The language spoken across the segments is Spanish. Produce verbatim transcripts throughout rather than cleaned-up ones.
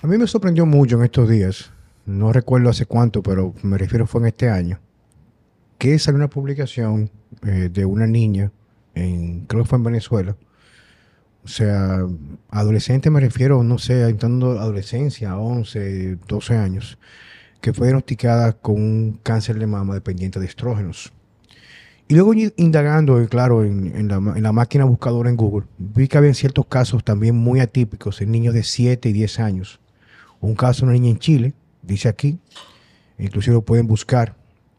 A mí me sorprendió mucho en estos días, no recuerdo hace cuánto, pero me refiero fue en este año, que salió una publicación eh, de una niña, en, creo que fue en Venezuela. O sea, adolescente me refiero, no sé, entrando adolescencia, once, doce años, que fue diagnosticada con un cáncer de mama dependiente de estrógenos. Y luego in- indagando, eh, claro, en, en la, ma- en la máquina buscadora en Google, vi que había ciertos casos también muy atípicos en niños de siete y diez años. Un caso de una niña en Chile, dice aquí, inclusive lo pueden buscar,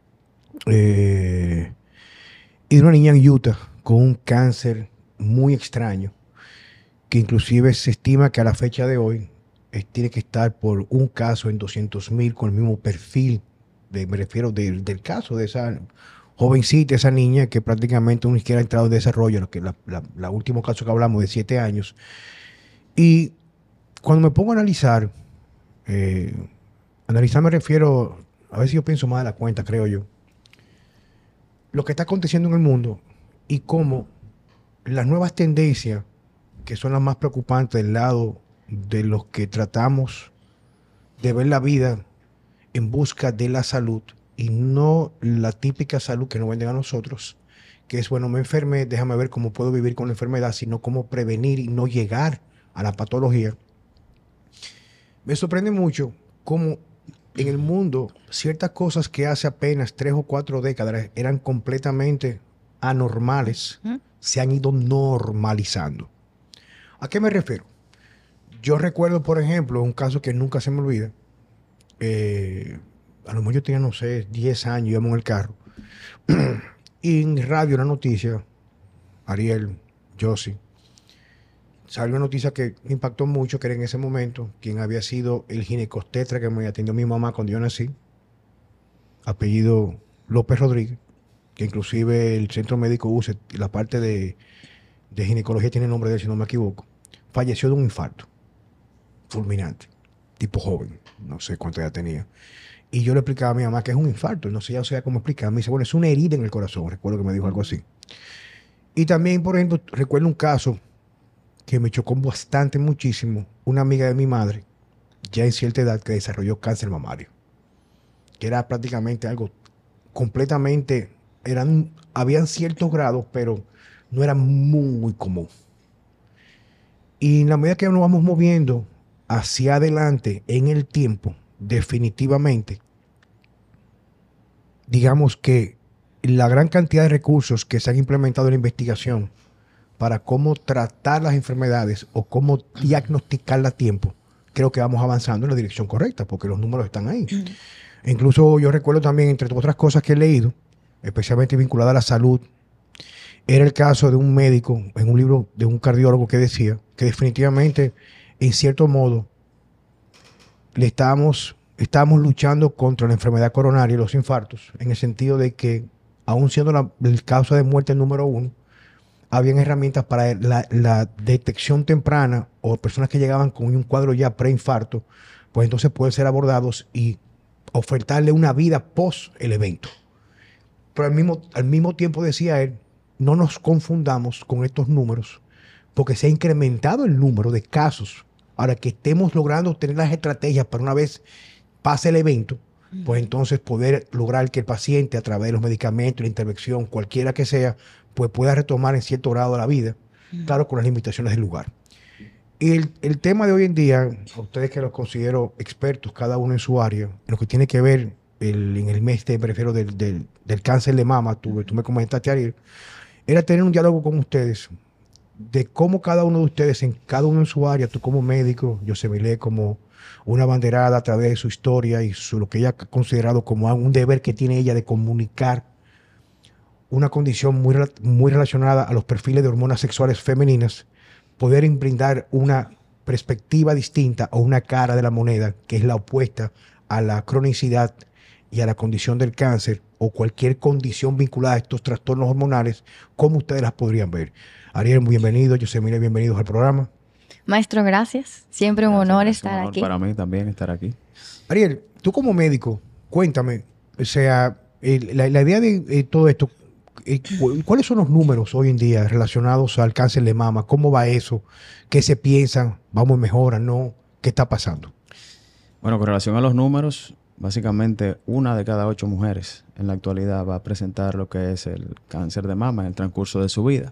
eh, y de una niña en Utah con un cáncer muy extraño, que inclusive se estima que a la fecha de hoy eh, tiene que estar por un caso en doscientos mil con el mismo perfil, de, me refiero del del caso de esa jovencita, esa niña que prácticamente ni siquiera ha entrado en desarrollo, lo que la, la, la último caso que hablamos de siete años. Y cuando me pongo a analizar, eh, analizar me refiero, a veces yo pienso más de la cuenta, creo yo, lo que está aconteciendo en el mundo y cómo las nuevas tendencias, que son las más preocupantes del lado de los que tratamos de ver la vida en busca de la salud y no la típica salud que nos venden a nosotros, que es, bueno, me enfermé, déjame ver cómo puedo vivir con la enfermedad, sino cómo prevenir y no llegar a la patología. Me sorprende mucho cómo en el mundo ciertas cosas que hace apenas tres o cuatro décadas eran completamente anormales, ¿Mm? se han ido normalizando. ¿A qué me refiero? Yo recuerdo, por ejemplo, un caso que nunca se me olvida. Eh, a lo mejor yo tenía, no sé, diez años, íbamos en el carro. Y en radio una noticia, Ariel, Josie, salió una noticia que me impactó mucho, que era en ese momento quien había sido el ginecostetra que me atendió mi mamá cuando yo nací, apellido López Rodríguez, que inclusive el centro médico U C E, la parte de, de ginecología tiene el nombre de él, si no me equivoco, falleció de un infarto fulminante, tipo joven, no sé cuánto edad tenía. Y yo le explicaba a mi mamá que es un infarto, no sé ya o sea cómo explicar. Me dice, bueno, es una herida en el corazón, recuerdo que me dijo algo así. Y también, por ejemplo, recuerdo un caso que me chocó bastante, muchísimo, una amiga de mi madre, ya en cierta edad, que desarrolló cáncer mamario, que era prácticamente algo completamente, eran, habían ciertos grados, pero no era muy común. Y en la medida que nos vamos moviendo hacia adelante en el tiempo, definitivamente, digamos que la gran cantidad de recursos que se han implementado en la investigación para cómo tratar las enfermedades o cómo diagnosticarlas a tiempo, creo que vamos avanzando en la dirección correcta, porque los números están ahí. Incluso yo recuerdo también, entre otras cosas que he leído, especialmente vinculada a la salud, era el caso de un médico en un libro de un cardiólogo que decía que definitivamente, en cierto modo, le estábamos, estábamos luchando contra la enfermedad coronaria y los infartos, en el sentido de que, aún siendo la, el causa de muerte número uno, habían herramientas para la, la detección temprana o personas que llegaban con un cuadro ya preinfarto, pues entonces pueden ser abordados y ofertarle una vida post el evento. Pero al mismo, al mismo tiempo decía él, no nos confundamos con estos números, porque se ha incrementado el número de casos. Ahora que estemos logrando tener las estrategias para una vez pase el evento, pues entonces poder lograr que el paciente, a través de los medicamentos, la intervención, cualquiera que sea, pues pueda retomar en cierto grado la vida, claro, con las limitaciones del lugar. Y el, el tema de hoy en día, a ustedes que los considero expertos, cada uno en su área, en lo que tiene que ver el, en el mes, te prefiero, del, del, del cáncer de mama, tú, tú me comentaste, Ariel, era tener un diálogo con ustedes de cómo cada uno de ustedes, en cada uno en su área, tú como médico, Yosemile como una banderada a través de su historia y su, lo que ella ha considerado como un deber que tiene ella de comunicar una condición muy, rela- muy relacionada a los perfiles de hormonas sexuales femeninas, poder brindar una perspectiva distinta o una cara de la moneda que es la opuesta a la cronicidad y a la condición del cáncer o cualquier condición vinculada a estos trastornos hormonales, ¿cómo ustedes las podrían ver? Ariel, muy bienvenido. Yosemite, bienvenidos al programa. Maestro, gracias. Siempre un Gracias, honor gracias. Un estar honor aquí. para mí también estar aquí. Ariel, tú como médico, cuéntame, o sea, el- la, la idea de eh, todo esto, eh, cu- ¿cuáles son los números hoy en día relacionados al cáncer de mama? ¿Cómo va eso? ¿Qué se piensan? ¿Vamos a mejorar? ¿No? ¿Qué está pasando? Bueno, con relación a los números, básicamente una de cada ocho mujeres en la actualidad va a presentar lo que es el cáncer de mama en el transcurso de su vida.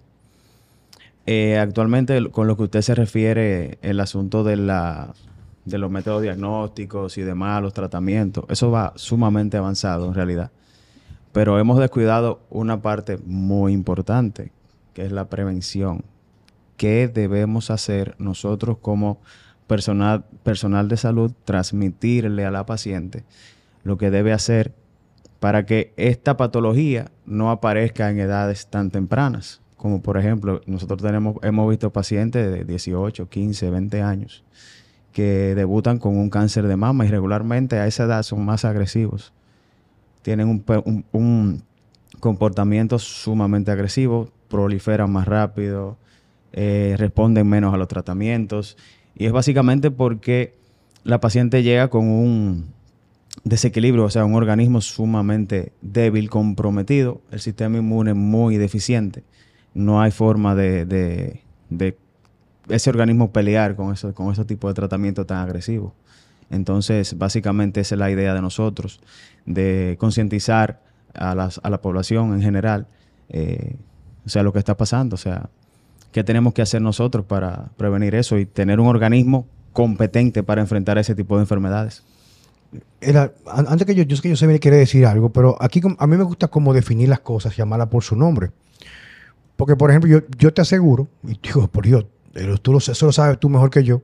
Eh, actualmente, con lo que usted se refiere, el asunto de, la, de los métodos diagnósticos y demás, los tratamientos, eso va sumamente avanzado en realidad. Pero hemos descuidado una parte muy importante, que es la prevención. ¿Qué debemos hacer nosotros como personal, personal de salud? Transmitirle a la paciente lo que debe hacer para que esta patología no aparezca en edades tan tempranas. Como por ejemplo, nosotros tenemos, hemos visto pacientes de dieciocho, quince, veinte años que debutan con un cáncer de mama y regularmente a esa edad son más agresivos. Tienen un, un, un comportamiento sumamente agresivo, proliferan más rápido, eh, responden menos a los tratamientos. Y es básicamente porque la paciente llega con un desequilibrio, o sea, un organismo sumamente débil, comprometido, el sistema inmune muy deficiente. No hay forma de, de, de ese organismo pelear con, eso, con ese tipo de tratamiento tan agresivo. Entonces, básicamente esa es la idea de nosotros, de concientizar a, las, a la población en general, eh, o sea, lo que está pasando, o sea, qué tenemos que hacer nosotros para prevenir eso y tener un organismo competente para enfrentar ese tipo de enfermedades. Era, antes que yo, yo sé que yo sé que quiere decir algo, pero aquí a mí me gusta como definir las cosas, llamarlas por su nombre. Porque, por ejemplo, yo, yo te aseguro, y digo, por Dios, tú lo, eso lo sabes tú mejor que yo,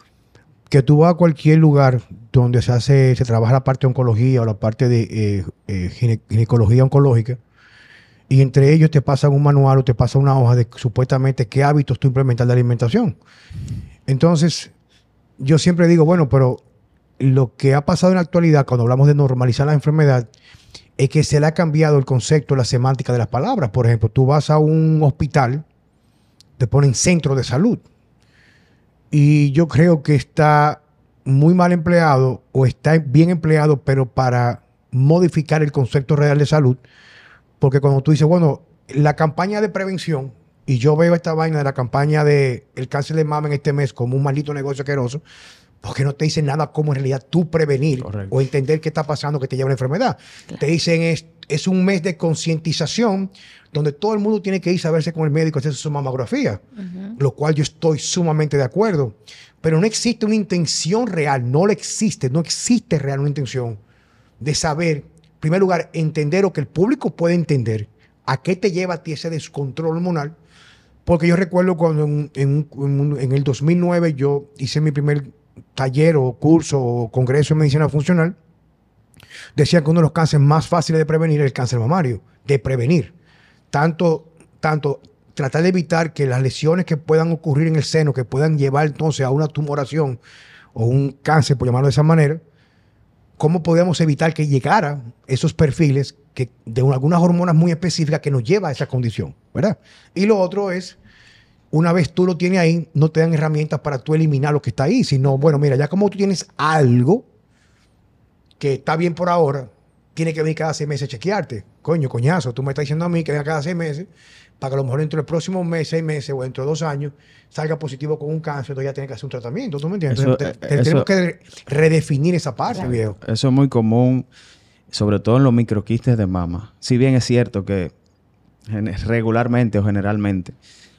que tú vas a cualquier lugar donde se hace, se trabaja la parte de oncología o la parte de eh, eh, gine, ginecología oncológica, y entre ellos te pasan un manual o te pasa una hoja de supuestamente qué hábitos tú implementas de alimentación. Entonces, yo siempre digo, bueno, pero lo que ha pasado en la actualidad cuando hablamos de normalizar la enfermedad es que se le ha cambiado el concepto, la semántica de las palabras. Por ejemplo, tú vas a un hospital, te ponen centro de salud. Y yo creo que está muy mal empleado o está bien empleado, pero para modificar el concepto real de salud. Porque cuando tú dices, bueno, la campaña de prevención, y yo veo esta vaina de la campaña de el cáncer de mama en este mes como un maldito negocio asqueroso, porque no te dicen nada cómo en realidad tú prevenir. Correcto. O entender qué está pasando que te lleva una enfermedad. Claro. Te dicen es, es un mes de concientización donde todo el mundo tiene que ir a verse con el médico, hacerse su mamografía, uh-huh. Lo cual yo estoy sumamente de acuerdo. Pero no existe una intención real, no le existe, no existe real una intención de saber, en primer lugar, entender o que el público pueda entender a qué te lleva a ti ese descontrol hormonal. Porque yo recuerdo cuando en, en, en, en el dos mil nueve yo hice mi primer taller o curso o congreso en medicina funcional, decían que uno de los cánceres más fáciles de prevenir es el cáncer mamario, de prevenir. Tanto, tanto tratar de evitar que las lesiones que puedan ocurrir en el seno, que puedan llevar entonces a una tumoración o un cáncer, por llamarlo de esa manera, cómo podemos evitar que llegara esos perfiles que, de una, algunas hormonas muy específicas que nos lleva a esa condición, ¿verdad? Y lo otro es, una vez tú lo tienes ahí, no te dan herramientas para tú eliminar lo que está ahí, sino, bueno, mira, ya como tú tienes algo que está bien por ahora, tienes que venir cada seis meses a chequearte. Coño, coñazo, tú me estás diciendo a mí que venga cada seis meses para que a lo mejor dentro del próximo mes, seis meses o dentro de dos años salga positivo con un cáncer, entonces ya tienes que hacer un tratamiento, ¿tú me entiendes? Eso, entonces, te, te, eso, tenemos que redefinir esa parte, claro. Viejo. Eso es muy común, sobre todo en los microquistes de mama. Si bien es cierto que regularmente o generalmente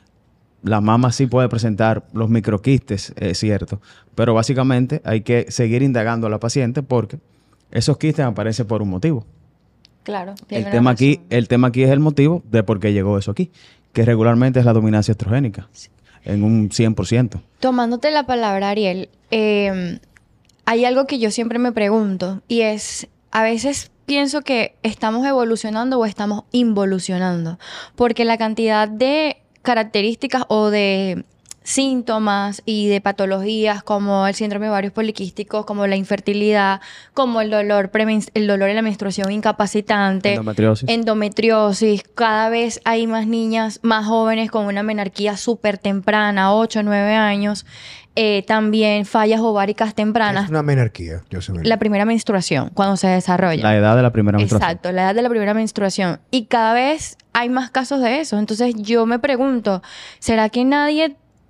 la mama sí puede presentar los microquistes, es cierto, pero básicamente hay que seguir indagando a la paciente porque esos quistes aparecen por un motivo. Claro. El tema, aquí, el tema aquí es el motivo de por qué llegó eso aquí, que regularmente es la dominancia estrogénica, sí. En un cien por ciento. Tomándote la palabra, Ariel, eh, hay algo que yo siempre me pregunto y es, a veces pienso que estamos evolucionando o estamos involucionando, porque la cantidad de características o de síntomas y de patologías como el síndrome de ovarios poliquísticos, como la infertilidad, como el dolor, el dolor en la menstruación incapacitante, endometriosis. endometriosis. Cada vez hay más niñas, más jóvenes con una menarquía súper temprana, ocho o nueve años. Eh, también fallas ováricas tempranas. Es una menarquía. Yo sé la primera menstruación, cuando se desarrolla. La edad de la primera menstruación. Exacto, la edad de la primera menstruación. Y cada vez hay más casos de eso. Entonces yo me pregunto, ¿será que nadie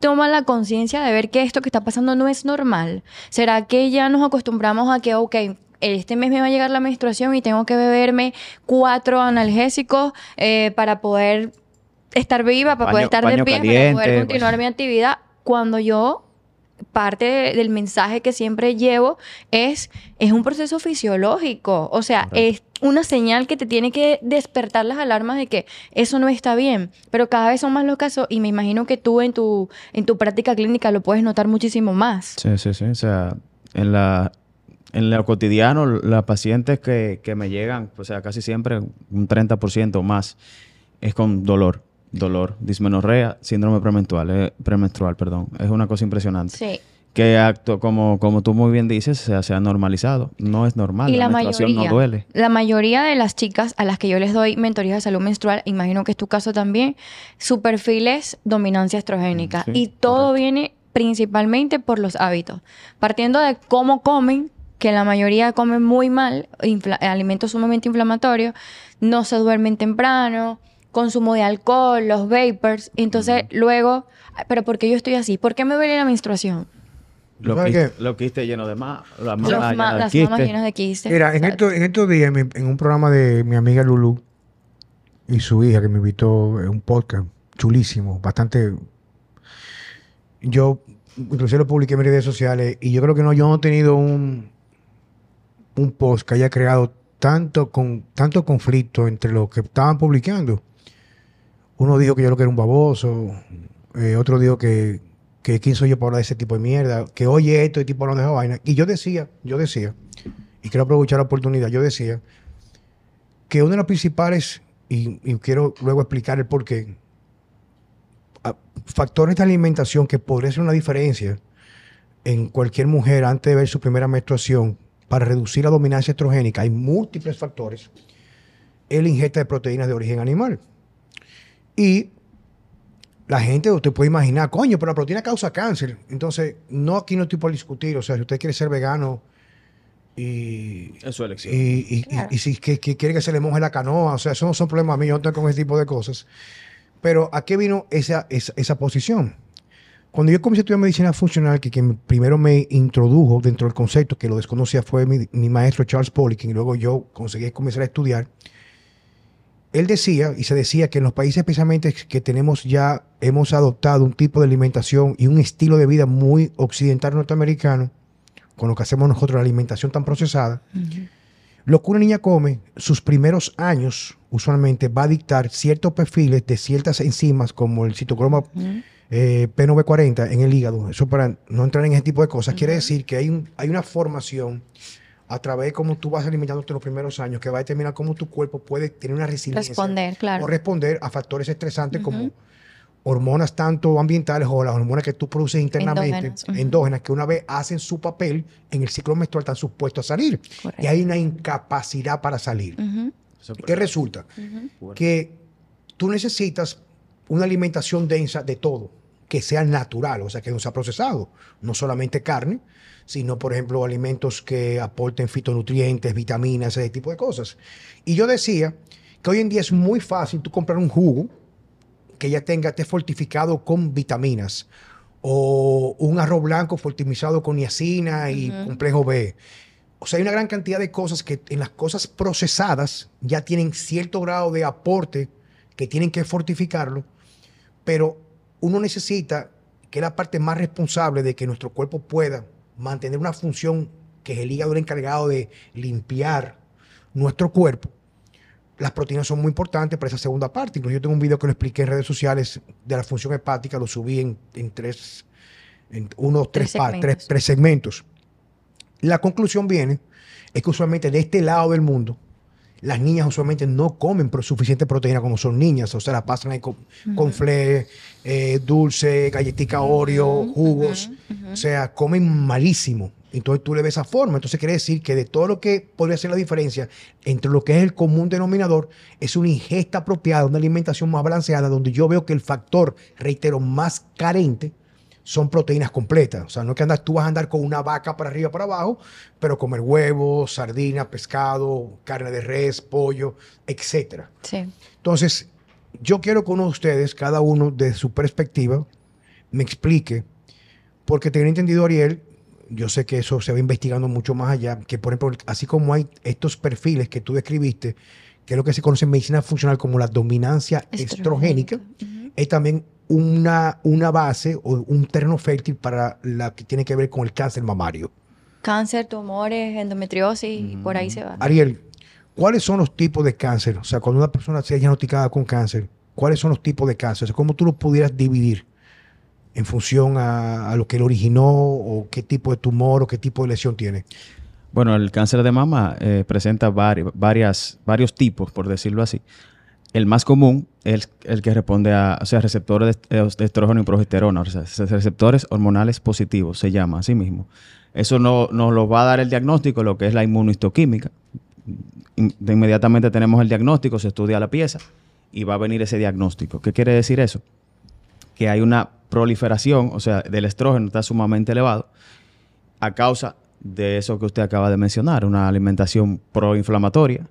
toma la conciencia de ver que esto que está pasando no es normal? ¿Será que ya nos acostumbramos a que, ok, este mes me va a llegar la menstruación y tengo que beberme cuatro analgésicos eh, para poder estar viva, para Paño- poder estar de paño pie, para caliente, poder continuar pues. mi actividad? Cuando yo, parte de- del mensaje que siempre llevo es, es un proceso fisiológico. O sea, Correcto. es una señal que te tiene que despertar las alarmas de que eso no está bien. Pero cada vez son más los casos y me imagino que tú en tu, en tu práctica clínica lo puedes notar muchísimo más. Sí, sí, sí. O sea, en la, en lo cotidiano, las pacientes que, que me llegan, o sea, casi siempre un treinta por ciento o más, es con dolor. Dolor, dismenorrea, síndrome premenstrual, eh, premenstrual, perdón. Es una cosa impresionante. Sí. Que acto, como, como tú muy bien dices, se, se ha normalizado. No es normal. Y la, menstruación mayoría, no duele. la mayoría de las chicas a las que yo les doy mentoría de salud menstrual, imagino que es tu caso también, su perfil es dominancia estrogénica. Sí, y todo correcto. viene principalmente por los hábitos. Partiendo de cómo comen, que la mayoría comen muy mal, infla- alimentos sumamente inflamatorios, no se duermen temprano, consumo de alcohol, los vapors. Entonces, luego, "Ay, pero ¿por qué yo estoy así? ¿Por qué me duele la menstruación? Lo ¿Sabes quiste, qué? lo quiste lleno de más. La Los mamá ma- llena de las quistes. mamas llenas de quistes. Mira, en, Exacto. esto, en estos días, en, mi- en un programa de mi amiga Lulu y su hija, que me invitó a un podcast chulísimo, bastante. Yo, inclusive lo publiqué en mis redes sociales, y yo creo que no, yo no he tenido un, un post que haya creado tanto, con, tanto conflicto entre los que estaban publicando. Uno dijo que yo lo que era un baboso, eh, otro dijo que, que quién soy yo para hablar de ese tipo de mierda, que oye esto y tipo hablando de esa vaina. Y yo decía, yo decía, y quiero aprovechar la oportunidad, yo decía que una de las principales, y, y quiero luego explicar el por qué, a- factores de alimentación que podría ser una diferencia en cualquier mujer antes de ver su primera menstruación para reducir la dominancia estrogénica, hay múltiples factores, es la ingesta de proteínas de origen animal. Y la gente, usted puede imaginar, coño, pero la proteína causa cáncer. Entonces, no, aquí no estoy por discutir. O sea, si usted quiere ser vegano y, Es su elección. y, y- y- Claro. y si que, que quiere que se le moje la canoa, o sea, eso no son problemas míos, yo no estoy con ese tipo de cosas. Pero ¿a qué vino esa, esa, esa posición? Cuando yo comencé a estudiar medicina funcional, que quien primero me introdujo dentro del concepto, que lo desconocía, fue mi, mi maestro Charles Poliquin, y luego yo conseguí comenzar a estudiar. Él decía, y se decía, que en los países especialmente que tenemos ya, hemos adoptado un tipo de alimentación y un estilo de vida muy occidental norteamericano, con lo que hacemos nosotros, la alimentación tan procesada, Ujú. lo que una niña come, sus primeros años, usualmente va a dictar ciertos perfiles de ciertas enzimas, como el citocromo Ujú. eh, P novecientos cuarenta en el hígado. Eso para no entrar en ese tipo de cosas. Quiere Ujú. decir que hay, un- hay una formación a través de cómo tú vas alimentándote los primeros años, que va a determinar cómo tu cuerpo puede tener una resiliencia Responder, claro. o responder a factores estresantes Ujú. como hormonas tanto ambientales o las hormonas que tú produces internamente, Endógenas, ujú. endógenas, que una vez hacen su papel en el ciclo menstrual están supuestos a salir. Correcto. Y hay una incapacidad para salir. Ujú. Eso es ¿Qué resulta? Ujú. Que tú necesitas una alimentación densa de todo, que sea natural, o sea, que no sea procesado, no solamente carne, sino, por ejemplo, alimentos que aporten fitonutrientes, vitaminas, ese tipo de cosas. Y yo decía que hoy en día es muy fácil tú comprar un jugo que ya tenga, esté fortificado con vitaminas, o un arroz blanco fortificado con niacina y Ujú. complejo B. O sea, hay una gran cantidad de cosas que en las cosas procesadas ya tienen cierto grado de aporte que tienen que fortificarlo, pero uno necesita, que es la parte más responsable de que nuestro cuerpo pueda mantener una función, que es el hígado el encargado de limpiar nuestro cuerpo. Las proteínas son muy importantes para esa segunda parte. Incluso yo tengo un video que lo expliqué en redes sociales de la función hepática, lo subí en, en tres, en uno, tres, Tres pa- segmentos. tres, tres segmentos. La conclusión viene, es que usualmente de este lado del mundo, las niñas usualmente no comen pro- suficiente proteína como son niñas, o sea, la pasan ahí con, con fle, eh, dulce, galletica Oreo, Ujú, jugos, ujú, ujú. o sea, comen malísimo. Entonces tú le ves esa forma. Entonces quiere decir que de todo lo que podría ser la diferencia entre lo que es el común denominador, es una ingesta apropiada, una alimentación más balanceada, donde yo veo que el factor, reitero, más carente son proteínas completas. O sea, no es que andas, tú vas a andar con una vaca para arriba, para abajo, pero comer huevos, sardina, pescado, carne de res, pollo, etcétera. Sí. Entonces, yo quiero que uno de ustedes, cada uno de su perspectiva, me explique, porque tenía entendido, Ariel, yo sé que eso se va investigando mucho más allá, que por ejemplo, así como hay estos perfiles que tú describiste, que es lo que se conoce en medicina funcional como la dominancia estrogénica, uh-huh. es también una, una base o un terreno fértil para la que tiene que ver con el cáncer mamario. Cáncer, tumores, endometriosis, uh-huh. por ahí se va. Ariel, ¿cuáles son los tipos de cáncer? O sea, cuando una persona sea diagnosticada con cáncer, ¿cuáles son los tipos de cáncer? O sea, ¿cómo tú los pudieras dividir en función a, a lo que lo originó o qué tipo de tumor o qué tipo de lesión tiene? Bueno, el cáncer de mama eh, presenta vari, varias, varios tipos, por decirlo así. El más común es el que responde a, o sea, receptores de, de estrógeno y progesterona, o sea, receptores hormonales positivos, se llama así mismo. Eso no, nos lo va a dar el diagnóstico, lo que es la inmunohistoquímica. De inmediatamente tenemos el diagnóstico, se estudia la pieza y va a venir ese diagnóstico. ¿Qué quiere decir eso? Que hay una proliferación, o sea, del estrógeno está sumamente elevado a causa de eso que usted acaba de mencionar, una alimentación proinflamatoria,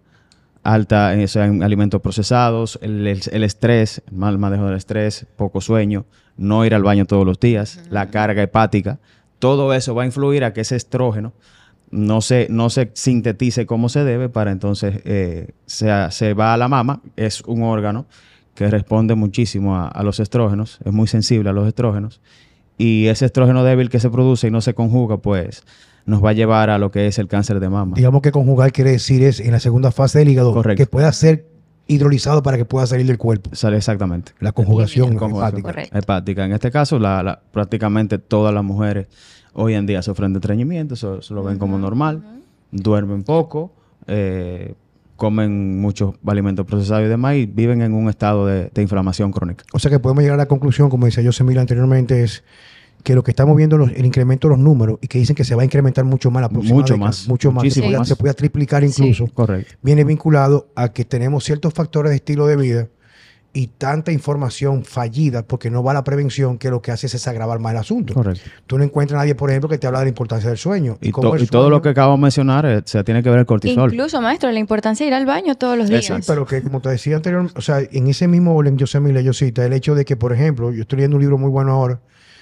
alta o sea, en alimentos procesados, el, el, el estrés, el mal manejo del estrés, poco sueño, no ir al baño todos los días, uh-huh. la carga hepática, todo eso va a influir a que ese estrógeno no se, no se sintetice como se debe para entonces eh, se, se va a la mama, es un órgano que responde muchísimo a, a los estrógenos, es muy sensible a los estrógenos, y ese estrógeno débil que se produce y no se conjuga, pues nos va a llevar a lo que es el cáncer de mama. Digamos que conjugar quiere decir es en la segunda fase del hígado, correcto, que pueda ser hidrolizado para que pueda salir del cuerpo. Sale exactamente. La conjugación, conjugación hepática. Correcto. hepática. En este caso, la, la, prácticamente todas las mujeres hoy en día sufren de estreñimiento, eso, eso lo ven uh-huh, como normal, uh-huh. duermen poco, eh, comen muchos alimentos procesados y demás y viven en un estado de, de inflamación crónica. O sea que podemos llegar a la conclusión, como decía Yosemila anteriormente, es que lo que estamos viendo es el incremento de los números y que dicen que se va a incrementar mucho más la próxima Mucho década, más. Mucho más. Se, Sí. puede, se puede triplicar incluso. Sí. Correcto. Viene vinculado a que tenemos ciertos factores de estilo de vida y tanta información fallida porque no va a la prevención, que lo que hace es agravar más el asunto. Correcto. Tú no encuentras a nadie, por ejemplo, que te habla de la importancia del sueño. Y, y, to, y todo lo que acabo de mencionar eh, se tiene que ver el cortisol. Incluso, maestro, la importancia de ir al baño todos los días. Exacto, pero que como te decía anteriormente, o sea, en ese mismo orden, Yosemila, yo cita el hecho de que, por ejemplo, yo estoy leyendo un libro muy bueno ahora,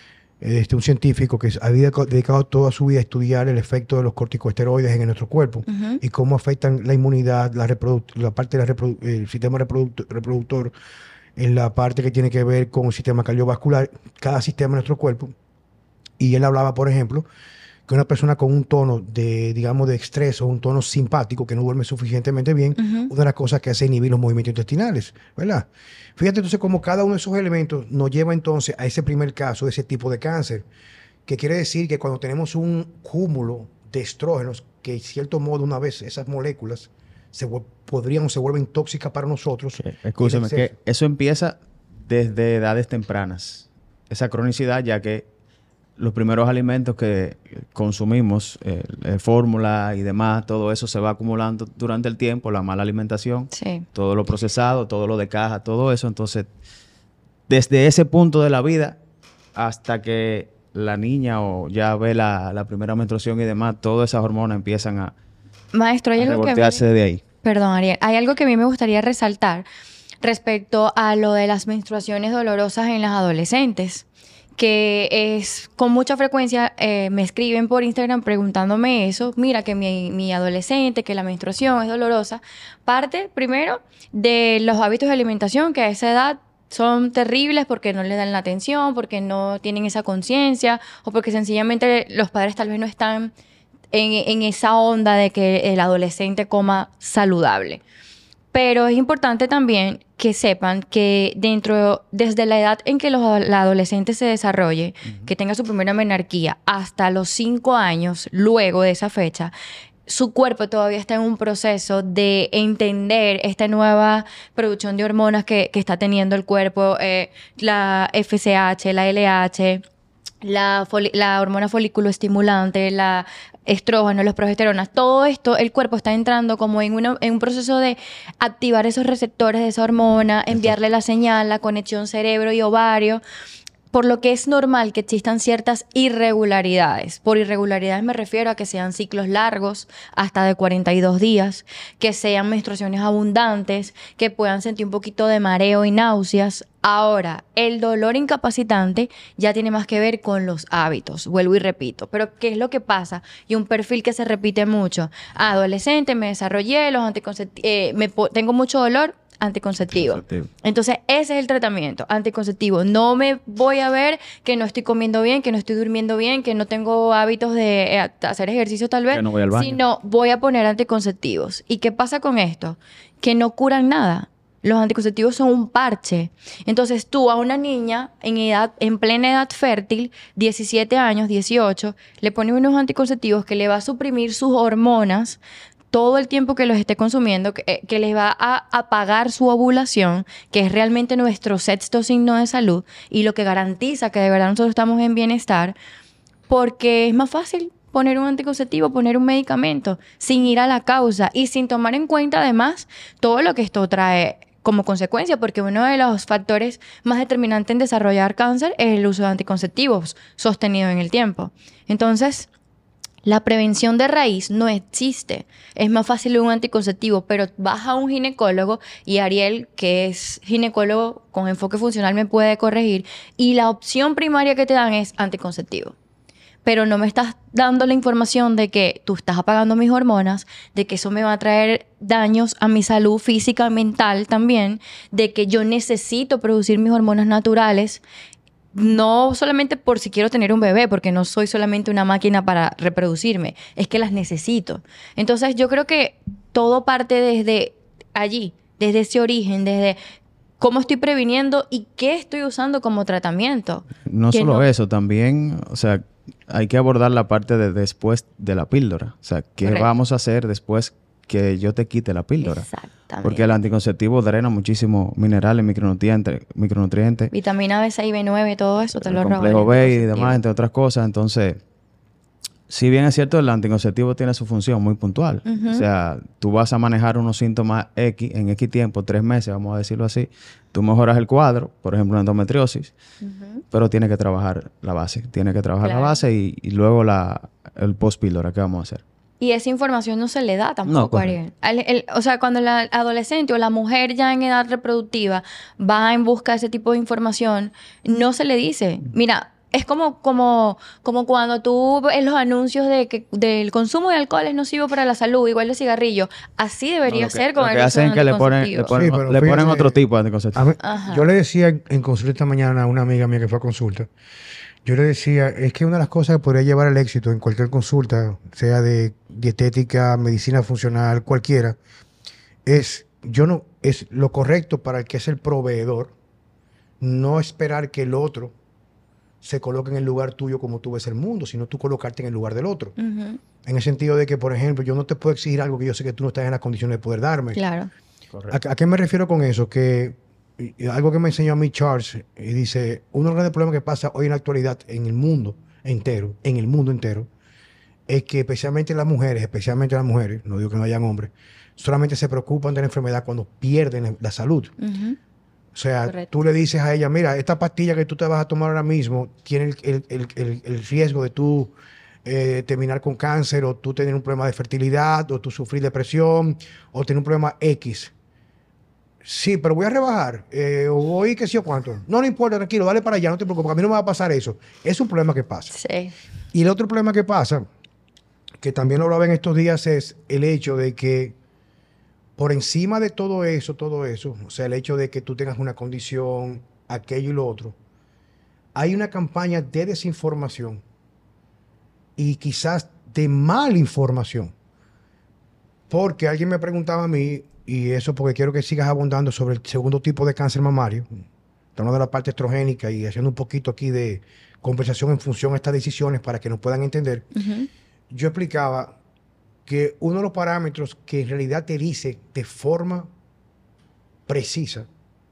este, un científico que había dedicado toda su vida a estudiar el efecto de los corticosteroides en nuestro cuerpo uh-huh. y cómo afectan la inmunidad, la, la parte del reprodu sistema reproductor, reproductor, en la parte que tiene que ver con el sistema cardiovascular, cada sistema de nuestro cuerpo. Y él hablaba, por ejemplo, que una persona con un tono de, digamos, de estrés o un tono simpático, que no duerme suficientemente bien, uh-huh. una de las cosas que hace es inhibir los movimientos intestinales, ¿verdad? Fíjate entonces cómo cada uno de esos elementos nos lleva entonces a ese primer caso de ese tipo de cáncer, que quiere decir que cuando tenemos un cúmulo de estrógenos, que en cierto modo una vez esas moléculas se podrían o se vuelven tóxicas para nosotros. Sí, escúcheme, que eso empieza desde edades tempranas, esa cronicidad, ya que los primeros alimentos que consumimos, eh, eh, fórmula y demás, todo eso se va acumulando durante el tiempo, la mala alimentación, sí. todo lo procesado, todo lo de caja, todo eso. Entonces, desde ese punto de la vida hasta que la niña o ya ve la, la primera menstruación y demás, todas esas hormonas empiezan a, Maestro, hay a algo revoltearse que mí, de ahí. Perdón, Ariel. Hay algo que a mí me gustaría resaltar respecto a lo de las menstruaciones dolorosas en las adolescentes, que es con mucha frecuencia eh, me escriben por Instagram preguntándome eso. Mira que mi, mi adolescente, que la menstruación es dolorosa. Parte primero de los hábitos de alimentación que a esa edad son terribles porque no le dan la atención, porque no tienen esa conciencia o porque sencillamente los padres tal vez no están en, en esa onda de que el adolescente coma saludable. Pero es importante también que sepan que dentro, desde la edad en que los, la adolescente se desarrolle, uh-huh. que tenga su primera menarquía, hasta los cinco años, luego de esa fecha, su cuerpo todavía está en un proceso de entender esta nueva producción de hormonas que, que está teniendo el cuerpo, eh, la F S H, la L H, la, la hormona folículo estimulante, la estrógeno, los progesteronas, todo esto, el cuerpo está entrando como en, una, en un proceso de activar esos receptores de esa hormona, enviarle la señal, la conexión cerebro y ovario, por lo que es normal que existan ciertas irregularidades. Por irregularidades me refiero a que sean ciclos largos, hasta de cuarenta y dos días, que sean menstruaciones abundantes, que puedan sentir un poquito de mareo y náuseas, Ahora, el dolor incapacitante ya tiene más que ver con los hábitos, vuelvo y repito. Pero, ¿qué es lo que pasa? Y un perfil que se repite mucho. Adolescente, me desarrollé, los anticonceptivos, eh, me tengo mucho dolor, anticonceptivo. Conceptivo. Entonces, ese es el tratamiento, anticonceptivo. No me voy a ver que no estoy comiendo bien, que no estoy durmiendo bien, que no tengo hábitos de eh, hacer ejercicio tal vez, que no voy al baño. Sino voy a poner anticonceptivos. ¿Y qué pasa con esto? Que no curan nada. Los anticonceptivos son un parche. Entonces tú a una niña en edad, en plena edad fértil, diecisiete años, dieciocho, le pones unos anticonceptivos que le va a suprimir sus hormonas todo el tiempo que los esté consumiendo, que, que les va a apagar su ovulación, que es realmente nuestro sexto signo de salud y lo que garantiza que de verdad nosotros estamos en bienestar, porque es más fácil poner un anticonceptivo, poner un medicamento, sin ir a la causa y sin tomar en cuenta además todo lo que esto trae como consecuencia, porque uno de los factores más determinantes en desarrollar cáncer es el uso de anticonceptivos sostenido en el tiempo. Entonces, la prevención de raíz no existe. Es más fácil un anticonceptivo, pero vas a un ginecólogo y Ariel, que es ginecólogo con enfoque funcional, me puede corregir, y la opción primaria que te dan es anticonceptivo. Pero no me estás dando la información de que tú estás apagando mis hormonas, de que eso me va a traer daños a mi salud física, mental también, de que yo necesito producir mis hormonas naturales, no solamente por si quiero tener un bebé, porque no soy solamente una máquina para reproducirme, es que las necesito. Entonces yo creo que todo parte desde allí, desde ese origen, desde cómo estoy previniendo y qué estoy usando como tratamiento. No solo no... eso, también, o sea, hay que abordar la parte de después de la píldora. O sea, ¿qué Correcto. Vamos a hacer después que yo te quite la píldora? Exactamente. Porque el anticonceptivo drena muchísimo minerales, micronutrientes, micronutrientes. Vitamina B seis, B nueve, todo eso te lo roba. Complejo B y demás, entre otras cosas. Entonces, si bien es cierto, el anticonceptivo tiene su función muy puntual. Uh-huh. O sea, tú vas a manejar unos síntomas X en X tiempo, tres meses, vamos a decirlo así. Tú mejoras el cuadro, por ejemplo, la endometriosis, uh-huh. pero tiene que trabajar la base. Tiene que trabajar claro. la base y, y luego la, el post-píldora. ¿Qué vamos a hacer? Y esa información no se le da tampoco, no, Ariel. El, el, o sea, cuando la adolescente o la mujer ya en edad reproductiva va en busca de ese tipo de información, no se le dice, mira, es como, como, como cuando tú ves los anuncios de que del consumo de alcohol es nocivo para la salud, igual de cigarrillo. Así debería no, lo que, ser con lo el que hacen es que le ponen, le ponen, sí, le ponen fíjate, otro tipo de anticonceptivo. Yo le decía en, en consulta esta mañana a una amiga mía que fue a consulta, yo le decía, es que una de las cosas que podría llevar al éxito en cualquier consulta, sea de dietética, medicina funcional, cualquiera, es, yo no, es lo correcto para el que es el proveedor, no esperar que el otro se coloque en el lugar tuyo como tú ves el mundo, sino tú colocarte en el lugar del otro. Uh-huh. En el sentido de que, por ejemplo, yo no te puedo exigir algo que yo sé que tú no estás en las condiciones de poder darme. Claro. ¿A, a qué me refiero con eso? Que y algo que me enseñó a mí Charles, y dice, uno de los grandes problemas que pasa hoy en la actualidad en el mundo entero, en el mundo entero, es que especialmente las mujeres, especialmente las mujeres, no digo que no hayan hombres, solamente se preocupan de la enfermedad cuando pierden la salud. Uh-huh. O sea, Correcto. Tú le dices a ella, mira, esta pastilla que tú te vas a tomar ahora mismo tiene el, el, el, el, el riesgo de tú eh, terminar con cáncer, o tú tener un problema de fertilidad, o tú sufrir depresión, o tener un problema X. Sí, pero voy a rebajar, eh, o voy qué sé yo cuánto. No, no importa, tranquilo, dale para allá, no te preocupes, a mí no me va a pasar eso. Es un problema que pasa. Sí. Y el otro problema que pasa, que también lo hablaba en estos días, es el hecho de que por encima de todo eso, todo eso, o sea, el hecho de que tú tengas una condición, aquello y lo otro, hay una campaña de desinformación y quizás de mala información. Porque alguien me preguntaba a mí, y eso porque quiero que sigas abundando sobre el segundo tipo de cáncer mamario, hablando de la parte estrogénica y haciendo un poquito aquí de conversación en función a estas decisiones para que nos puedan entender. Uh-huh. Yo explicaba que uno de los parámetros que en realidad te dice de forma precisa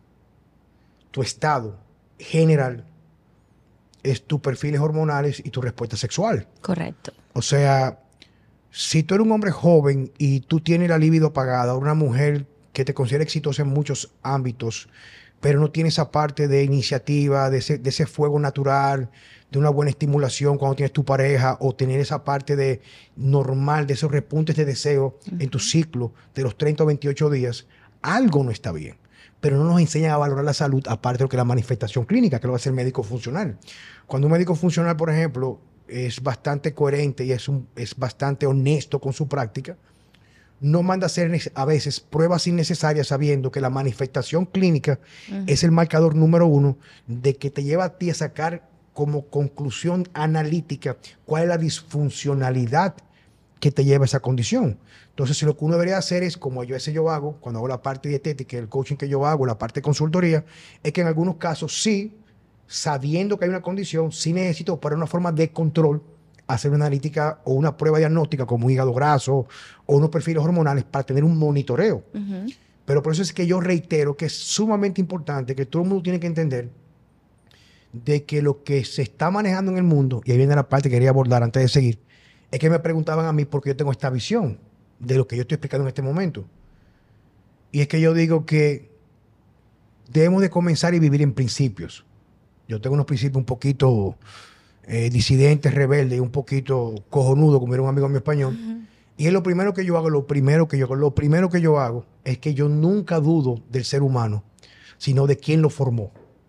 tu estado general es tus perfiles hormonales y tu respuesta sexual. Correcto. O sea, si tú eres un hombre joven y tú tienes la libido apagada, o una mujer que te considera exitosa en muchos ámbitos, pero no tiene esa parte de iniciativa, de ese, de ese fuego natural, de una buena estimulación cuando tienes tu pareja, o tener esa parte de normal, de esos repuntes de deseo uh-huh. en tu ciclo de los treinta o veintiocho días, algo no está bien. pero no nos enseñan a valorar la salud aparte de lo que es la manifestación clínica, que lo va a hacer el médico funcional. Cuando un médico funcional, por ejemplo, es bastante coherente y es, un, es bastante honesto con su práctica, no manda a hacer a veces pruebas innecesarias sabiendo que la manifestación clínica uh-huh. es el marcador número uno de que te lleva a ti a sacar como conclusión analítica cuál es la disfuncionalidad que te lleva a esa condición. Entonces, lo que uno debería hacer es, como yo ese yo hago, cuando hago la parte dietética, el coaching que yo hago, la parte de consultoría, es que en algunos casos sí, sabiendo que hay una condición, sí necesito para una forma de control hacer una analítica o una prueba diagnóstica como un hígado graso o unos perfiles hormonales para tener un monitoreo. Uh-huh. Pero por eso es que yo reitero que es sumamente importante que todo el mundo tiene que entender de que lo que se está manejando en el mundo, y ahí viene la parte que quería abordar antes de seguir, es que me preguntaban a mí por qué yo tengo esta visión de lo que yo estoy explicando en este momento. Y es que yo digo que debemos de comenzar y vivir en principios. Yo tengo unos principios un poquito eh, disidentes, rebeldes, un poquito cojonudo, como era un amigo mío español. Uh-huh. Y es lo primero que yo hago, lo primero que yo hago, lo primero que yo hago es que yo nunca dudo del ser humano, sino de quién lo formó.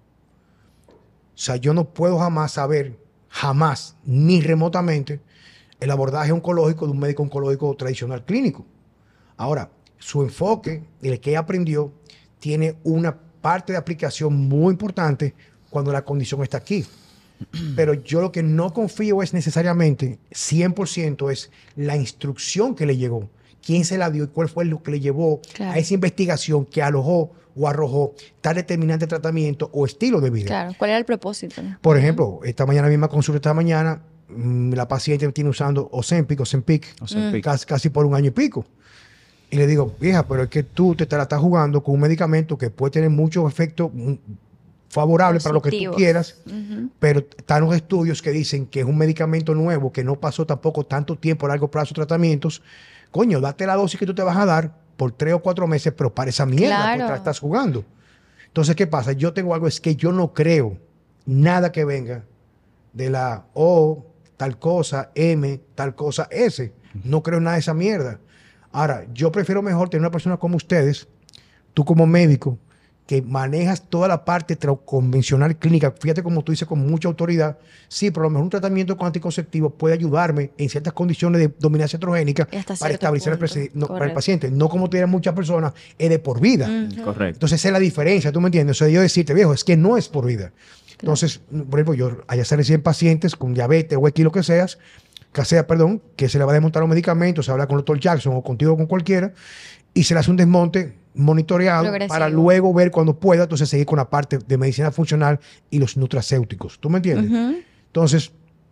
O sea, yo no puedo jamás saber, jamás, ni remotamente, el abordaje oncológico de un médico oncológico tradicional clínico. Ahora, su enfoque, el que aprendió, tiene una parte de aplicación muy importante cuando la condición está aquí. Pero yo lo que no confío es necesariamente, cien por ciento, es la instrucción que le llegó. Quién se la dio y cuál fue lo que le llevó claro. a esa investigación que alojó o arrojó tal determinante tratamiento o estilo de vida. Claro, ¿cuál era el propósito? Por ejemplo, esta mañana misma consulta, esta mañana, la paciente tiene usando Ozempic, Ozempic, Ozempic. Casi, casi por un año y pico. Y le digo, vieja, pero es que tú te la estás jugando con un medicamento que puede tener muchos efectos favorables para lo que tú quieras, uh-huh. pero están los estudios que dicen que es un medicamento nuevo, que no pasó tampoco tanto tiempo a largo plazo tratamientos. Coño, date la dosis que tú te vas a dar por tres o cuatro meses, pero para esa mierda, claro. porque te la estás jugando. Entonces, ¿qué pasa? Yo tengo algo, es que yo no creo nada que venga de la O, tal cosa, M, tal cosa, S. No creo nada de esa mierda. Ahora, yo prefiero mejor tener una persona como ustedes, tú como médico, que manejas toda la parte convencional clínica, fíjate como tú dices, con mucha autoridad, sí, pero a lo mejor un tratamiento con anticonceptivo puede ayudarme en ciertas condiciones de dominancia estrogénica para establecer el, no, para el paciente. No como te dirán muchas personas, es de por vida. Uh-huh. Correcto. Entonces, esa es la diferencia, ¿tú me entiendes? O sea, yo decirte, viejo, es que no es por vida. Claro. Entonces, por ejemplo, yo allá se reciben pacientes con diabetes o X, lo que seas, que sea, perdón, que se le va a desmontar un medicamento, se habla con el doctor Jackson o contigo o con cualquiera, y se le hace un desmonte monitoreado para luego ver cuando pueda, entonces seguir con la parte de medicina funcional y los nutracéuticos. ¿Tú me entiendes? Uh-huh. Entonces,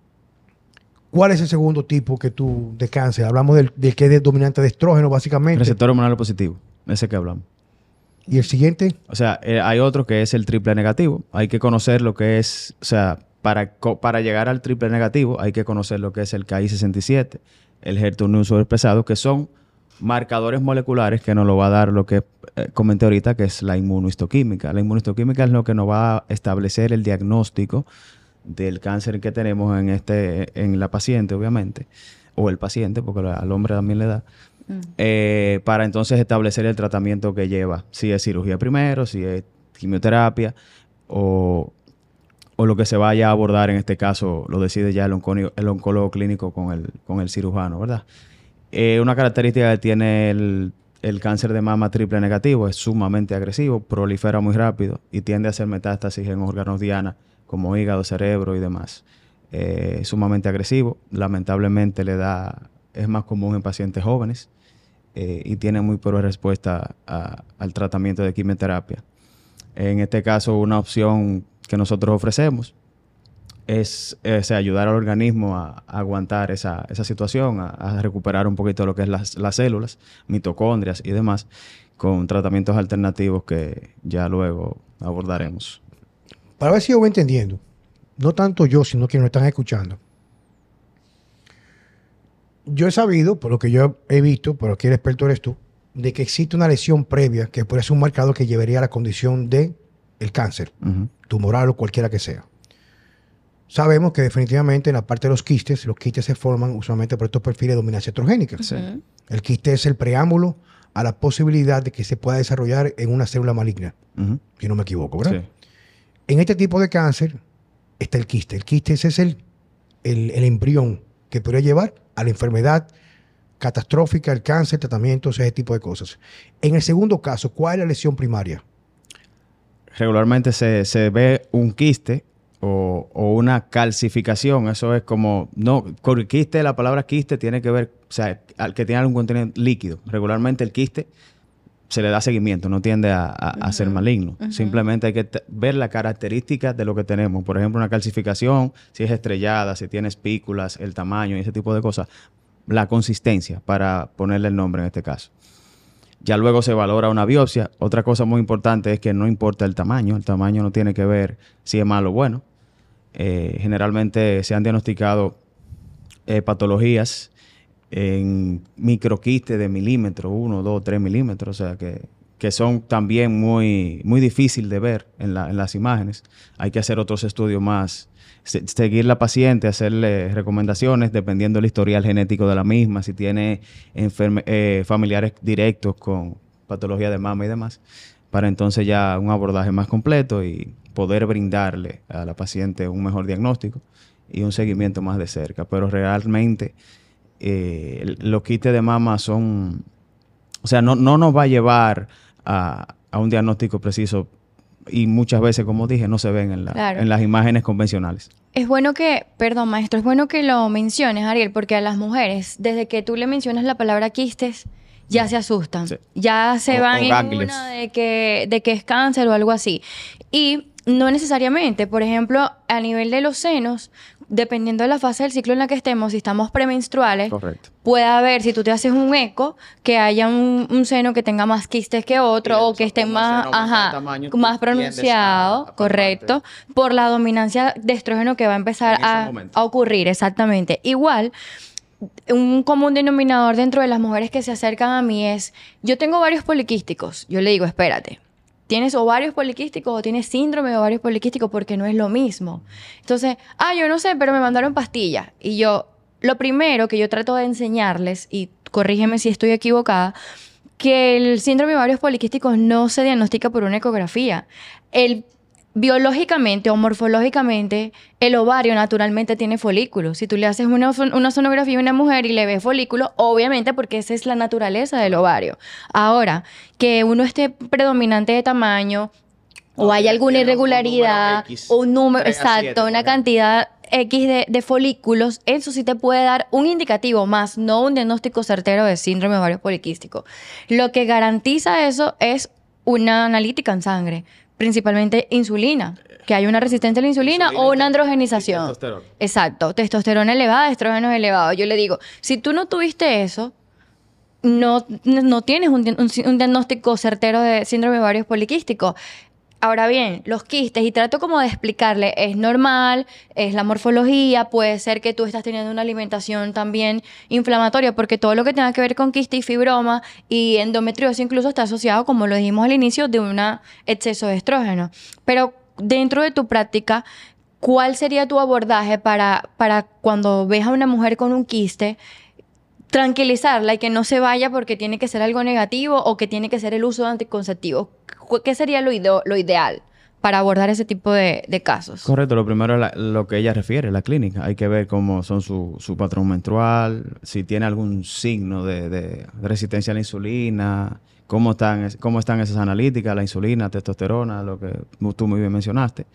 ¿cuál es el segundo tipo que tú de cáncer? Hablamos del, del que es dominante de estrógeno, básicamente. Receptor hormonal positivo, ese que hablamos. ¿Y el siguiente? O sea, eh, hay otro que es el triple negativo. Hay que conocer lo que es, o sea, para, para llegar al triple negativo hay que conocer lo que es el K I sesenta y siete, el H E R dos null sobreexpresado, que son marcadores moleculares que nos lo va a dar lo que eh, comenté ahorita, que es la inmunohistoquímica. La inmunohistoquímica es lo que nos va a establecer el diagnóstico del cáncer que tenemos en este en la paciente, obviamente, o el paciente, porque al hombre también le da, mm. eh, para entonces establecer el tratamiento que lleva, si es cirugía primero, si es quimioterapia, o, o lo que se vaya a abordar en este caso, lo decide ya el, oncólogo, el oncólogo clínico con el, con el cirujano, ¿verdad? Eh, una característica que tiene el, el cáncer de mama triple negativo es sumamente agresivo, prolifera muy rápido y tiende a hacer metástasis en órganos diana como hígado, cerebro y demás. Eh, sumamente agresivo, lamentablemente le da, es más común en pacientes jóvenes eh, y tiene muy poca respuesta a, al tratamiento de quimioterapia. En este caso, una opción que nosotros ofrecemos es, es ayudar al organismo a, a aguantar esa, esa situación, a, a recuperar un poquito lo que es las, las células, mitocondrias y demás, con tratamientos alternativos que ya luego abordaremos. Para ver si yo voy entendiendo, no tanto yo, sino quienes nos están escuchando. Yo he sabido, por lo que yo he visto, pero aquí el experto eres tú, de que existe una lesión previa que puede ser un marcador que llevaría a la condición de el cáncer, uh-huh. tumoral o cualquiera que sea. Sabemos que definitivamente en la parte de los quistes, los quistes se forman usualmente por estos perfiles de dominancia estrogénica. Sí. El quiste es el preámbulo a la posibilidad de que se pueda desarrollar en una célula maligna, uh-huh. si no me equivoco, ¿verdad? Sí. En este tipo de cáncer está el quiste. El quiste ese es el, el, el embrión que podría llevar a la enfermedad catastrófica, el cáncer, tratamientos, ese tipo de cosas. En el segundo caso, ¿cuál es la lesión primaria? Regularmente se, se ve un quiste o, o una calcificación. Eso es como... No, con el quiste, la palabra quiste tiene que ver... O sea, al que tiene algún contenido líquido. Regularmente el quiste se le da seguimiento, no tiende a, a, uh-huh. a ser maligno. Uh-huh. Simplemente hay que t- ver las características de lo que tenemos. Por ejemplo, una calcificación, si es estrellada, si tiene espículas, el tamaño y ese tipo de cosas. La consistencia, para ponerle el nombre en este caso. Ya luego se valora una biopsia. Otra cosa muy importante es que no importa el tamaño. El tamaño no tiene que ver si es malo o bueno. Eh, generalmente se han diagnosticado eh, patologías en microquistes de milímetros, uno, dos, tres milímetros. O sea, que, que son también muy, muy difíciles de ver en, la, en las imágenes. Hay que hacer otros estudios más. Se, seguir la paciente, hacerle recomendaciones dependiendo del historial genético de la misma, si tiene enferme, eh, familiares directos con patología de mama y demás, para entonces ya un abordaje más completo y poder brindarle a la paciente un mejor diagnóstico y un seguimiento más de cerca. Pero realmente eh, los quistes de mama son... O sea, no, no nos va a llevar a, a un diagnóstico preciso. Y muchas veces, como dije, no se ven en, la, claro. en las imágenes convencionales. Es bueno que, perdón maestro, es bueno que lo menciones, Ariel, porque a las mujeres, desde que tú le mencionas la palabra quistes, ya se asustan. Sí. Ya se o, van o en una de que, de que es cáncer o algo así. Y no necesariamente. Por ejemplo, a nivel de los senos, dependiendo de la fase del ciclo en la que estemos, si estamos premenstruales, correcto, puede haber, si tú te haces un eco, que haya un, un seno que tenga más quistes que otro, sí, o que esté más, ajá, tamaño, más pronunciado, a, a correcto, por la dominancia de estrógeno que va a empezar a, a ocurrir, exactamente. Igual, un común denominador dentro de las mujeres que se acercan a mí es, yo tengo varios poliquísticos. Yo le digo, espérate, ¿tienes ovarios poliquísticos o tienes síndrome de ovarios poliquísticos? Porque no es lo mismo. Entonces, ah, yo no sé, pero me mandaron pastillas. Y yo, lo primero que yo trato de enseñarles, y corrígeme si estoy equivocada, que el síndrome de ovarios poliquísticos no se diagnostica por una ecografía. El biológicamente o morfológicamente, el ovario naturalmente tiene folículos. Si tú le haces una, una sonografía a una mujer y le ves folículos, obviamente porque esa es la naturaleza del ovario. Ahora, que uno esté predominante de tamaño, no, o hay alguna irregularidad, o un número, exacto, una cantidad X de, de folículos, eso sí te puede dar un indicativo más, no un diagnóstico certero de síndrome de ovario poliquístico. Lo que garantiza eso es una analítica en sangre, principalmente insulina, que hay una resistencia a la insulina, insulina o una androgenización. Testosterona. Exacto, testosterona elevada, estrógenos elevados. Yo le digo, si tú no tuviste eso, no, no tienes un, un, un diagnóstico certero de síndrome de ovarios poliquísticos. Ahora bien, los quistes, y trato como de explicarle, es normal, es la morfología, puede ser que tú estás teniendo una alimentación también inflamatoria, porque todo lo que tenga que ver con quiste y fibroma y endometriosis incluso está asociado, como lo dijimos al inicio, de un exceso de estrógeno. Pero dentro de tu práctica, ¿cuál sería tu abordaje para, para cuando ves a una mujer con un quiste, tranquilizarla y que no se vaya porque tiene que ser algo negativo o que tiene que ser el uso de anticonceptivos? ¿Qué sería lo, ide- lo ideal para abordar ese tipo de, de casos? Correcto. Lo primero es la, lo que ella refiere, la clínica. Hay que ver cómo son su, su patrón menstrual, si tiene algún signo de, de, de resistencia a la insulina, cómo están, cómo están esas analíticas, la insulina, testosterona, lo que tú muy bien mencionaste.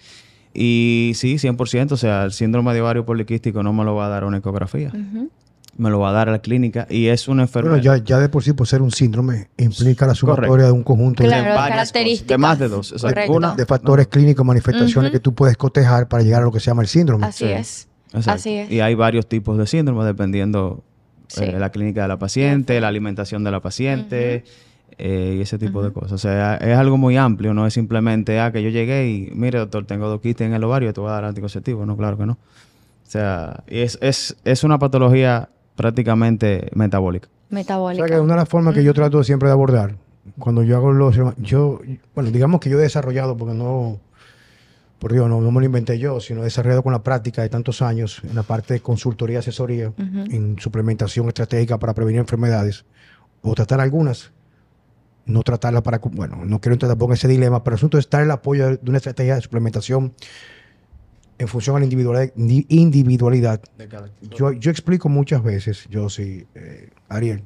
Y sí, cien por ciento. O sea, el síndrome de ovario poliquístico no me lo va a dar una ecografía. Uh-huh. Me lo va a dar a la clínica y es una enfermedad. Bueno, ya, ya de por sí, por ser un síndrome, implica la sumatoria Correcto. de un conjunto claro, de, de características. De más de dos. Una, de factores no. clínicos, manifestaciones uh-huh. que tú puedes cotejar para llegar a lo que se llama el síndrome. Así sí. es. Exacto. Así es. Y hay varios tipos de síndrome dependiendo sí. eh, la clínica de la paciente, sí. la alimentación de la paciente uh-huh. eh, y ese tipo uh-huh. de cosas. O sea, es algo muy amplio. No es simplemente, ah, que yo llegué y, mire, doctor, tengo dos quistes en el ovario, te voy a dar anticonceptivo. No, claro que no. O sea, es, es, es una patología prácticamente metabólica. Metabólica. O sea, que una de las formas que yo trato siempre de abordar, cuando yo hago los... yo Bueno, digamos que yo he desarrollado, porque no... Por Dios, no, no me lo inventé yo, sino he desarrollado con la práctica de tantos años en la parte de consultoría, asesoría, uh-huh. en suplementación estratégica para prevenir enfermedades o tratar algunas no tratarla para... Bueno, no quiero entrar tampoco en ese dilema, pero el asunto es estar el apoyo de una estrategia de suplementación en función a la individualidad. individualidad. De cada tipo. Yo, yo explico muchas veces, yo sí, eh, Ariel,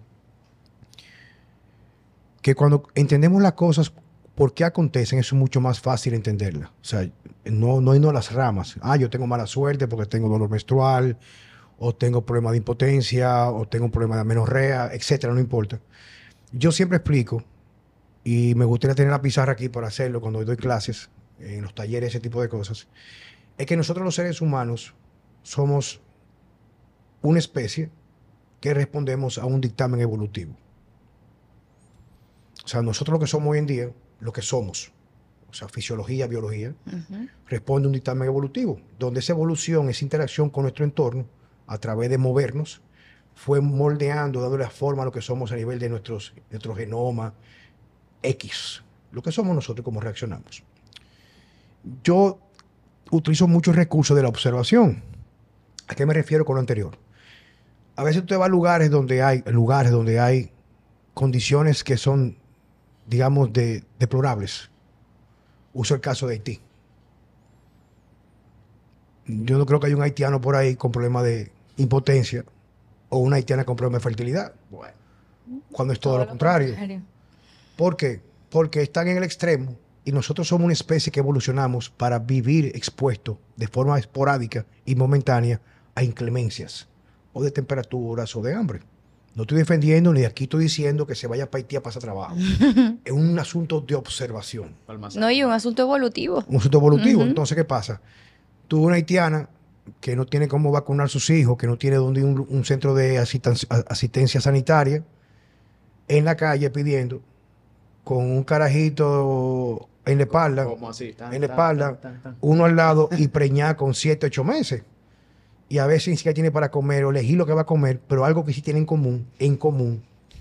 que cuando entendemos las cosas, por qué acontecen, eso es mucho más fácil entenderla. O sea, no, no irnos a las ramas. Ah, yo tengo mala suerte porque tengo dolor menstrual, o tengo problema de impotencia, o tengo un problema de amenorrea, etcétera, no importa. Yo siempre explico, y me gustaría tener la pizarra aquí para hacerlo cuando doy clases, en los talleres, ese tipo de cosas, es que nosotros los seres humanos somos una especie que respondemos a un dictamen evolutivo. O sea, nosotros lo que somos hoy en día, lo que somos, o sea, fisiología, biología, uh-huh. responde a un dictamen evolutivo, donde esa evolución, esa interacción con nuestro entorno, a través de movernos, fue moldeando, dándole forma a lo que somos a nivel de nuestros, nuestro genoma X, lo que somos nosotros, cómo reaccionamos. Yo utilizo muchos recursos de la observación. ¿A qué me refiero con lo anterior? A veces usted va a lugares donde hay, lugares donde hay condiciones que son, digamos, de, deplorables. Uso el caso de Haití. Yo no creo que haya un haitiano por ahí con problemas de impotencia o una haitiana con problemas de fertilidad. Bueno, cuando es todo, todo lo, lo contrario. contrario. ¿Por qué? Porque están en el extremo y nosotros somos una especie que evolucionamos para vivir expuesto de forma esporádica y momentánea a inclemencias o de temperaturas o de hambre. No estoy defendiendo ni aquí estoy diciendo que se vaya para Haití a pasar trabajo. Es un asunto de observación. No, y un asunto evolutivo. Un asunto evolutivo. Uh-huh. Entonces, ¿qué pasa? Tú, una haitiana que no tiene cómo vacunar a sus hijos, que no tiene donde un, un centro de asistencia, asistencia sanitaria, en la calle pidiendo, con un carajito en la espalda, ¿Cómo así? Tan, en la espalda, tan, tan, tan, uno al lado y preñar con siete, ocho meses. Y a veces ni siquiera tiene para comer o elegir lo que va a comer, pero algo que sí tiene en común, en común,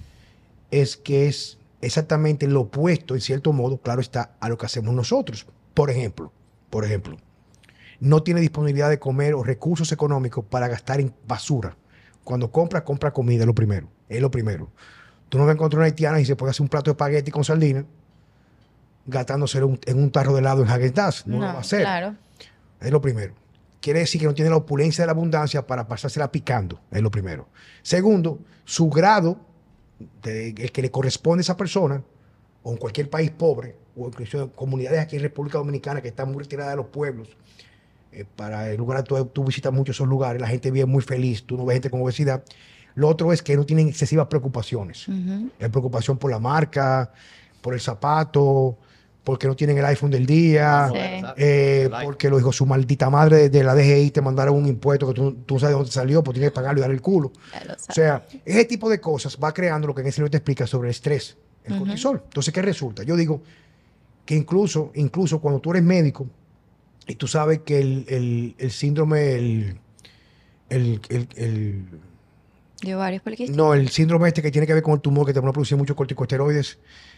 es que es exactamente lo opuesto, en cierto modo, claro está, a lo que hacemos nosotros. Por ejemplo, por ejemplo, no tiene disponibilidad de comer o recursos económicos para gastar en basura. Cuando compra, compra comida, es lo primero. Es lo primero. Tú no vas a encontrar una haitiana y se puede hacer un plato de espagueti con sardina gastándose en un, en un tarro de helado en Häagen-Dazs. No, no lo va a hacer. Claro. Es lo primero. Quiere decir que no tiene la opulencia de la abundancia para pasársela picando. Es lo primero. Segundo, su grado, de, el que le corresponde a esa persona, o en cualquier país pobre, o incluso en comunidades aquí en República Dominicana que están muy retiradas de los pueblos, eh, para el lugar, tú, tú visitas muchos esos lugares, la gente vive muy feliz, tú no ves gente con obesidad. Lo otro es que no tienen excesivas preocupaciones. Uh-huh. Hay preocupación por la marca, por el zapato, porque no tienen el iPhone del día, sí. eh, porque lo dijo su maldita madre de, de la D G I te mandaron un impuesto que tú, tú sabes de dónde salió, pues tienes que pagarlo y dar el culo. O sea, ese tipo de cosas va creando lo que en ese libro te explica sobre el estrés, el uh-huh. cortisol. Entonces, ¿qué resulta? Yo digo que incluso, incluso cuando tú eres médico y tú sabes que el, el, el síndrome, el, el, el, el ¿De ovarios poliquísticos? No, el síndrome este que tiene que ver con el tumor que te pone a producir muchos corticosteroides.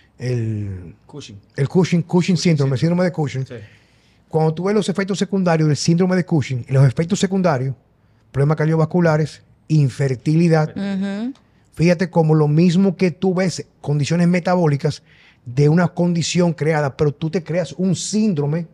El Cushing. El Cushing, Cushing, Cushing síndrome, el síndrome de Cushing. Sí. Cuando tú ves los efectos secundarios del síndrome de Cushing, los efectos secundarios, problemas cardiovasculares, infertilidad, uh-huh. fíjate como lo mismo que tú ves condiciones metabólicas de una condición creada, pero tú te creas un síndrome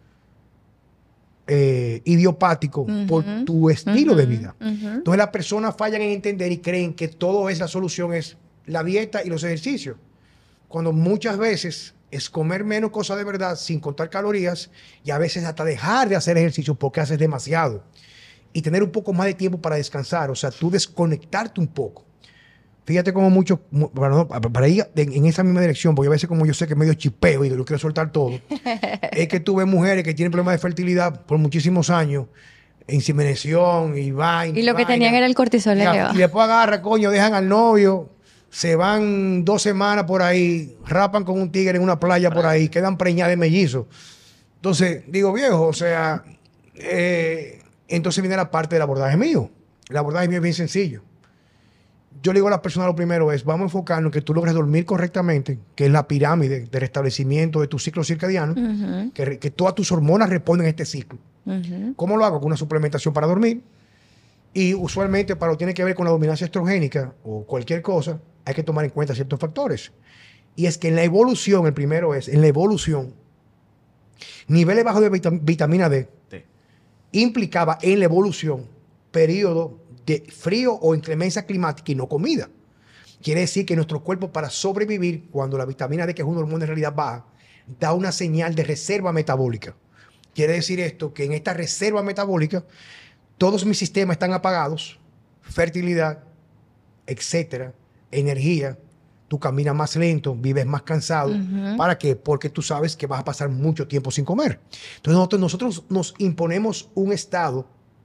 eh, idiopático uh-huh. por tu estilo uh-huh. de vida. Uh-huh. Entonces las personas fallan en entender y creen que todo es la solución, es la dieta y los ejercicios. Cuando muchas veces es comer menos cosas de verdad sin contar calorías y a veces hasta dejar de hacer ejercicio porque haces demasiado y tener un poco más de tiempo para descansar, o sea, tú desconectarte un poco. Fíjate como mucho, para, para ir en esa misma dirección, porque a veces como yo sé que es medio chipeo y yo quiero soltar todo, es que tú ves mujeres que tienen problemas de fertilidad por muchísimos años, inseminación y vaina. Y lo que vaina, tenían era el cortisol y, elevado. Y después agarra, coño, dejan al novio, se van dos semanas por ahí, rapan con un tigre en una playa por ahí, quedan preñadas de mellizos. Entonces, digo, viejo, o sea, eh, entonces viene la parte del abordaje mío. El abordaje mío es bien sencillo. Yo le digo a las personas lo primero es, vamos a enfocarnos en que tú logres dormir correctamente, que es la pirámide de restablecimiento de tu ciclo circadiano, uh-huh. que, que todas tus hormonas responden a este ciclo. Uh-huh. ¿Cómo lo hago? Con una suplementación para dormir. Y usualmente para lo que tiene que ver con la dominancia estrogénica o cualquier cosa, hay que tomar en cuenta ciertos factores. Y es que en la evolución, el primero es, en la evolución, niveles bajos de vitam- vitamina D Sí. implicaba en la evolución periodo de frío o inclemencia climática y no comida. Quiere decir que nuestro cuerpo, para sobrevivir, cuando la vitamina D, que es un hormona en realidad baja, da una señal de reserva metabólica. Quiere decir esto, que en esta reserva metabólica, todos mis sistemas están apagados, fertilidad, etcétera, energía, tú caminas más lento, vives más cansado. Ujú. ¿Para qué? Porque tú sabes que vas a pasar mucho tiempo sin comer. Entonces nosotros, nosotros nos imponemos un estado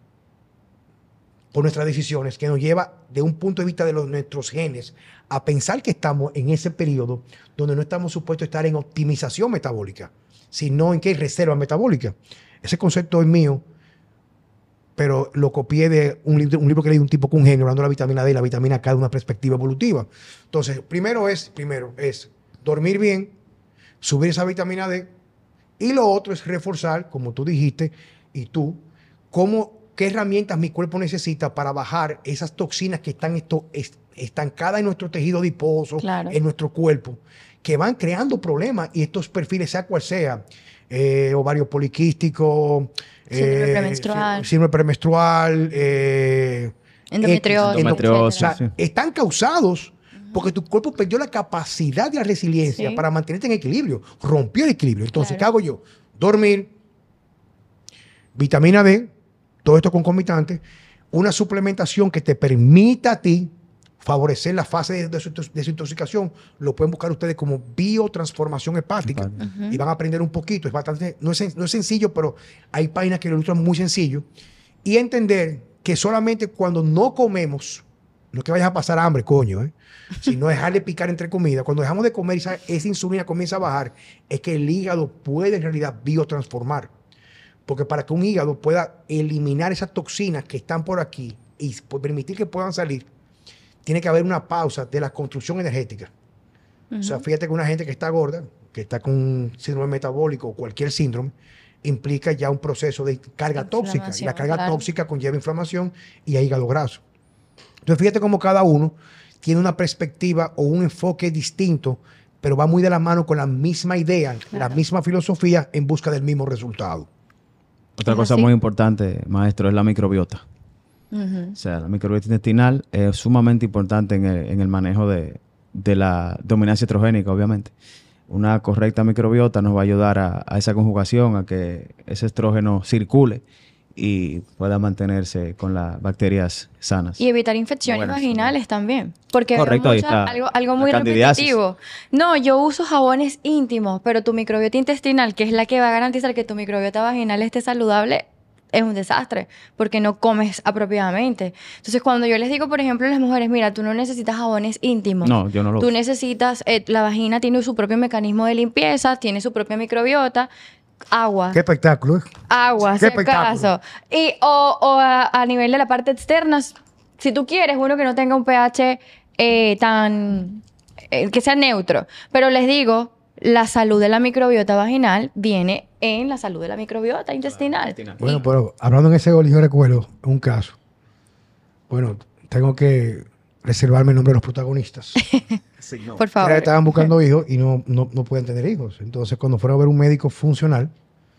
por nuestras decisiones que nos lleva de un punto de vista de los, nuestros genes a pensar que estamos en ese periodo donde no estamos supuestos a estar en optimización metabólica, sino en que hay reserva metabólica. Ese concepto es mío, pero lo copié de un libro, un libro que leí de un tipo con un genio hablando de la vitamina D y la vitamina K de una perspectiva evolutiva. Entonces, primero es, primero es dormir bien, subir esa vitamina D, y lo otro es reforzar, como tú dijiste, y tú, cómo, qué herramientas mi cuerpo necesita para bajar esas toxinas que están esto, est- estancadas en nuestro tejido adiposo, Claro. en nuestro cuerpo, que van creando problemas, y estos perfiles, sea cual sea, eh, ovario poliquístico, Síndrome eh, premenstrual. sí- síndrome premenstrual, eh, Endometriosis, X, Endometriosis, o sea, sí. están causados porque tu cuerpo perdió la capacidad de la resiliencia Sí. para mantenerte en equilibrio, rompió el equilibrio. Entonces, Claro. ¿qué hago yo? Dormir, vitamina D, todo esto concomitante, una suplementación que te permita a ti favorecer la fase de desintox- desintoxicación. Lo pueden buscar ustedes como biotransformación hepática Ujú. y van a aprender un poquito. Es bastante, no es, sen- no es sencillo, pero hay páginas que lo ilustran muy sencillo. Y entender que solamente cuando no comemos, no es que vayas a pasar hambre, coño, ¿eh? sino dejarle picar entre comidas. Cuando dejamos de comer y esa, esa insulina comienza a bajar, es que el hígado puede en realidad biotransformar. Porque para que un hígado pueda eliminar esas toxinas que están por aquí y p- permitir que puedan salir, tiene que haber una pausa de la construcción energética. O sea, fíjate que una gente que está gorda, que está con un síndrome metabólico o cualquier síndrome, implica ya un proceso de carga tóxica. Y la Inflamación, carga claro. tóxica conlleva inflamación y hígado graso. Entonces, fíjate cómo cada uno tiene una perspectiva o un enfoque distinto, pero va muy de la mano con la misma idea, la Claro. misma filosofía en busca del mismo resultado. Otra Es cosa así. muy importante, maestro, es la microbiota. Ujú. O sea, la microbiota intestinal es sumamente importante en el, en el manejo de, de la dominancia estrogénica, obviamente. Una correcta microbiota nos va a ayudar a, a esa conjugación, a que ese estrógeno circule y pueda mantenerse con las bacterias sanas. Y evitar infecciones Buenas, vaginales también. Porque veo Correcto, ahí mucha- está algo, algo la muy candidiasis. repetitivo. No, yo uso jabones íntimos, pero tu microbiota intestinal, que es la que va a garantizar que tu microbiota vaginal esté saludable, es un desastre, porque no comes apropiadamente. Entonces, cuando yo les digo, por ejemplo, a las mujeres, mira, tú no necesitas jabones íntimos. No, yo no lo Tú uso. necesitas, eh, la vagina tiene su propio mecanismo de limpieza, tiene su propia microbiota, agua. Qué espectáculo, ¿eh? Agua, Qué si espectáculo. acaso. Y, o o a, a nivel de la parte externa, si tú quieres uno que no tenga un pH eh, tan... eh, que sea neutro. Pero les digo, la salud de la microbiota vaginal viene en la salud de la microbiota intestinal. intestinal. Bueno, Y- pero hablando en ese gol, yo recuerdo un caso. Bueno, tengo que reservarme el nombre de los protagonistas. Sí, no. por Era favor. que estaban buscando hijos y no, no, no pueden tener hijos. Entonces, cuando fueron a ver un médico funcional,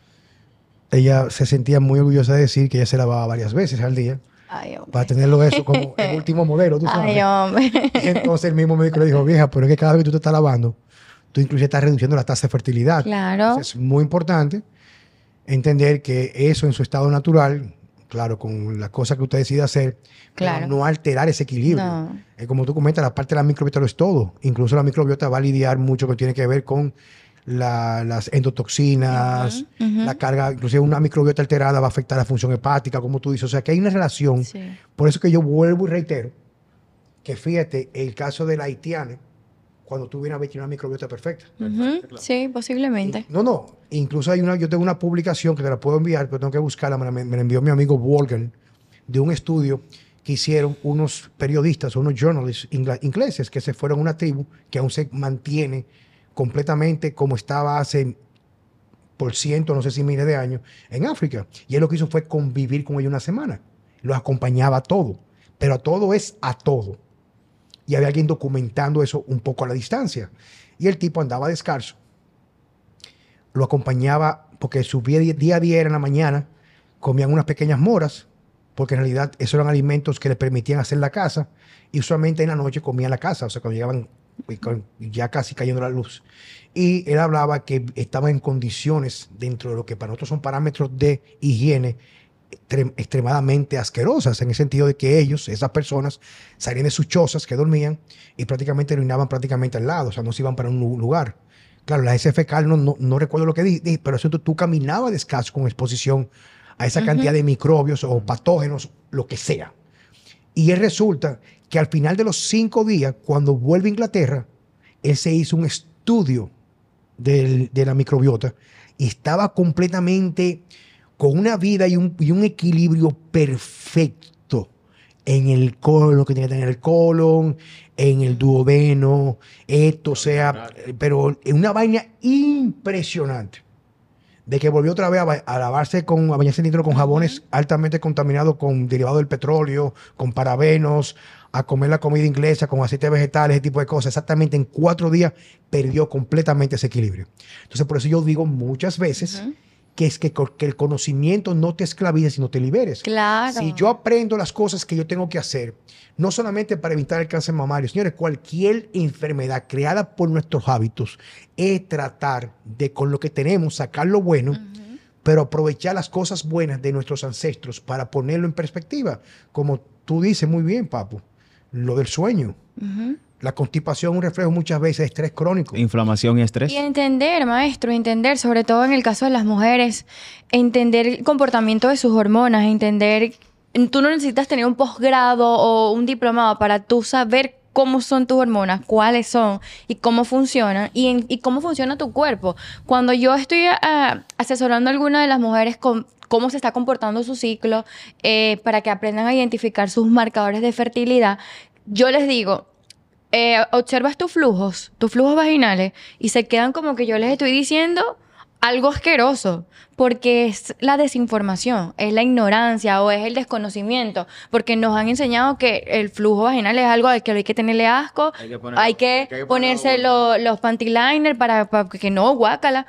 ella se sentía muy orgullosa de decir que ella se lavaba varias veces al día Ay, hombre. para tenerlo eso como el último modelo, tú sabes. Ay, hombre. Y entonces el mismo médico le dijo, vieja, pero es que cada vez que tú te estás lavando, tú incluso estás reduciendo la tasa de fertilidad. Claro. Entonces, es muy importante entender que eso en su estado natural, claro, con las cosas que usted decide hacer, Claro. pero no alterar ese equilibrio. No. Eh, como tú comentas, la parte de la microbiota lo es todo. Incluso la microbiota va a lidiar mucho que tiene que ver con la- las endotoxinas, Ujú, ujú. la carga, inclusive una microbiota alterada va a afectar la función hepática, como tú dices. O sea, que hay una relación. Sí. Por eso que yo vuelvo y reitero que fíjate, el caso de la haitiana, cuando tú vienes a ver, tiene una microbiota perfecta. Ujú, sí, posiblemente. No, no. Incluso hay una, yo tengo una publicación que te la puedo enviar, pero tengo que buscarla. Me la, me la envió mi amigo Wolgan, de un estudio que hicieron unos periodistas, unos journalists ingla- ingleses que se fueron a una tribu que aún se mantiene completamente como estaba hace por ciento, no sé si miles de años, en África. Y él lo que hizo fue convivir con ellos una semana. Los acompañaba a todo. Pero a todo es a todo. y había alguien documentando eso un poco a la distancia. Y el tipo andaba descalzo. Lo acompañaba, porque su día, día a día era en la mañana, comían unas pequeñas moras, porque en realidad esos eran alimentos que le permitían hacer la caza, y usualmente en la noche comían la casa, o sea, cuando llegaban ya casi cayendo la luz. Y él hablaba que estaba en condiciones dentro de lo que para nosotros son parámetros de higiene extremadamente asquerosas, en el sentido de que ellos, esas personas, salían de sus chozas que dormían y prácticamente orinaban prácticamente al lado, o sea, no se iban para un lugar. Claro, la heces fecal, no, no, no recuerdo lo que dije, pero eso tú, tú caminabas descalzo con exposición a esa uh-huh. cantidad de microbios o patógenos, lo que sea. Y él resulta que al final de los cinco días, cuando vuelve a Inglaterra, él se hizo un estudio del, de la microbiota y estaba completamente con una vida y un, y un equilibrio perfecto en el colon, que tenía que tener el colon, en el duodeno, esto, o sea, pero una vaina impresionante. De que volvió otra vez a, a lavarse con, a bañarse litro con jabones uh-huh. altamente contaminados con derivados del petróleo, con parabenos, a comer la comida inglesa con aceites vegetales, ese tipo de cosas. Exactamente en cuatro días perdió completamente ese equilibrio. Entonces, por eso yo digo muchas veces uh-huh. que es que, que el conocimiento no te esclavice, sino te liberes. Claro. Si yo aprendo las cosas que yo tengo que hacer, no solamente para evitar el cáncer mamario, señores, cualquier enfermedad creada por nuestros hábitos es tratar de con lo que tenemos sacar lo bueno, uh-huh. pero aprovechar las cosas buenas de nuestros ancestros para ponerlo en perspectiva. Como tú dices muy bien, Papu, lo del sueño. Uh-huh. La constipación es un reflejo muchas veces de estrés crónico. Inflamación y estrés. Y entender, maestro, entender, sobre todo en el caso de las mujeres, entender el comportamiento de sus hormonas, entender, tú no necesitas tener un posgrado o un diplomado para tú saber cómo son tus hormonas, cuáles son y cómo funcionan y, en, y cómo funciona tu cuerpo. Cuando yo estoy uh, asesorando a alguna de las mujeres con cómo se está comportando su ciclo, eh, para que aprendan a identificar sus marcadores de fertilidad, yo les digo, Eh, observas tus flujos, tus flujos vaginales y se quedan como que yo les estoy diciendo algo asqueroso, porque es la desinformación, es la ignorancia o es el desconocimiento, porque nos han enseñado que el flujo vaginal es algo al que hay que tenerle asco, hay que, poner, hay que, hay que ponerse lo, los panty liners para, para que no, guácala.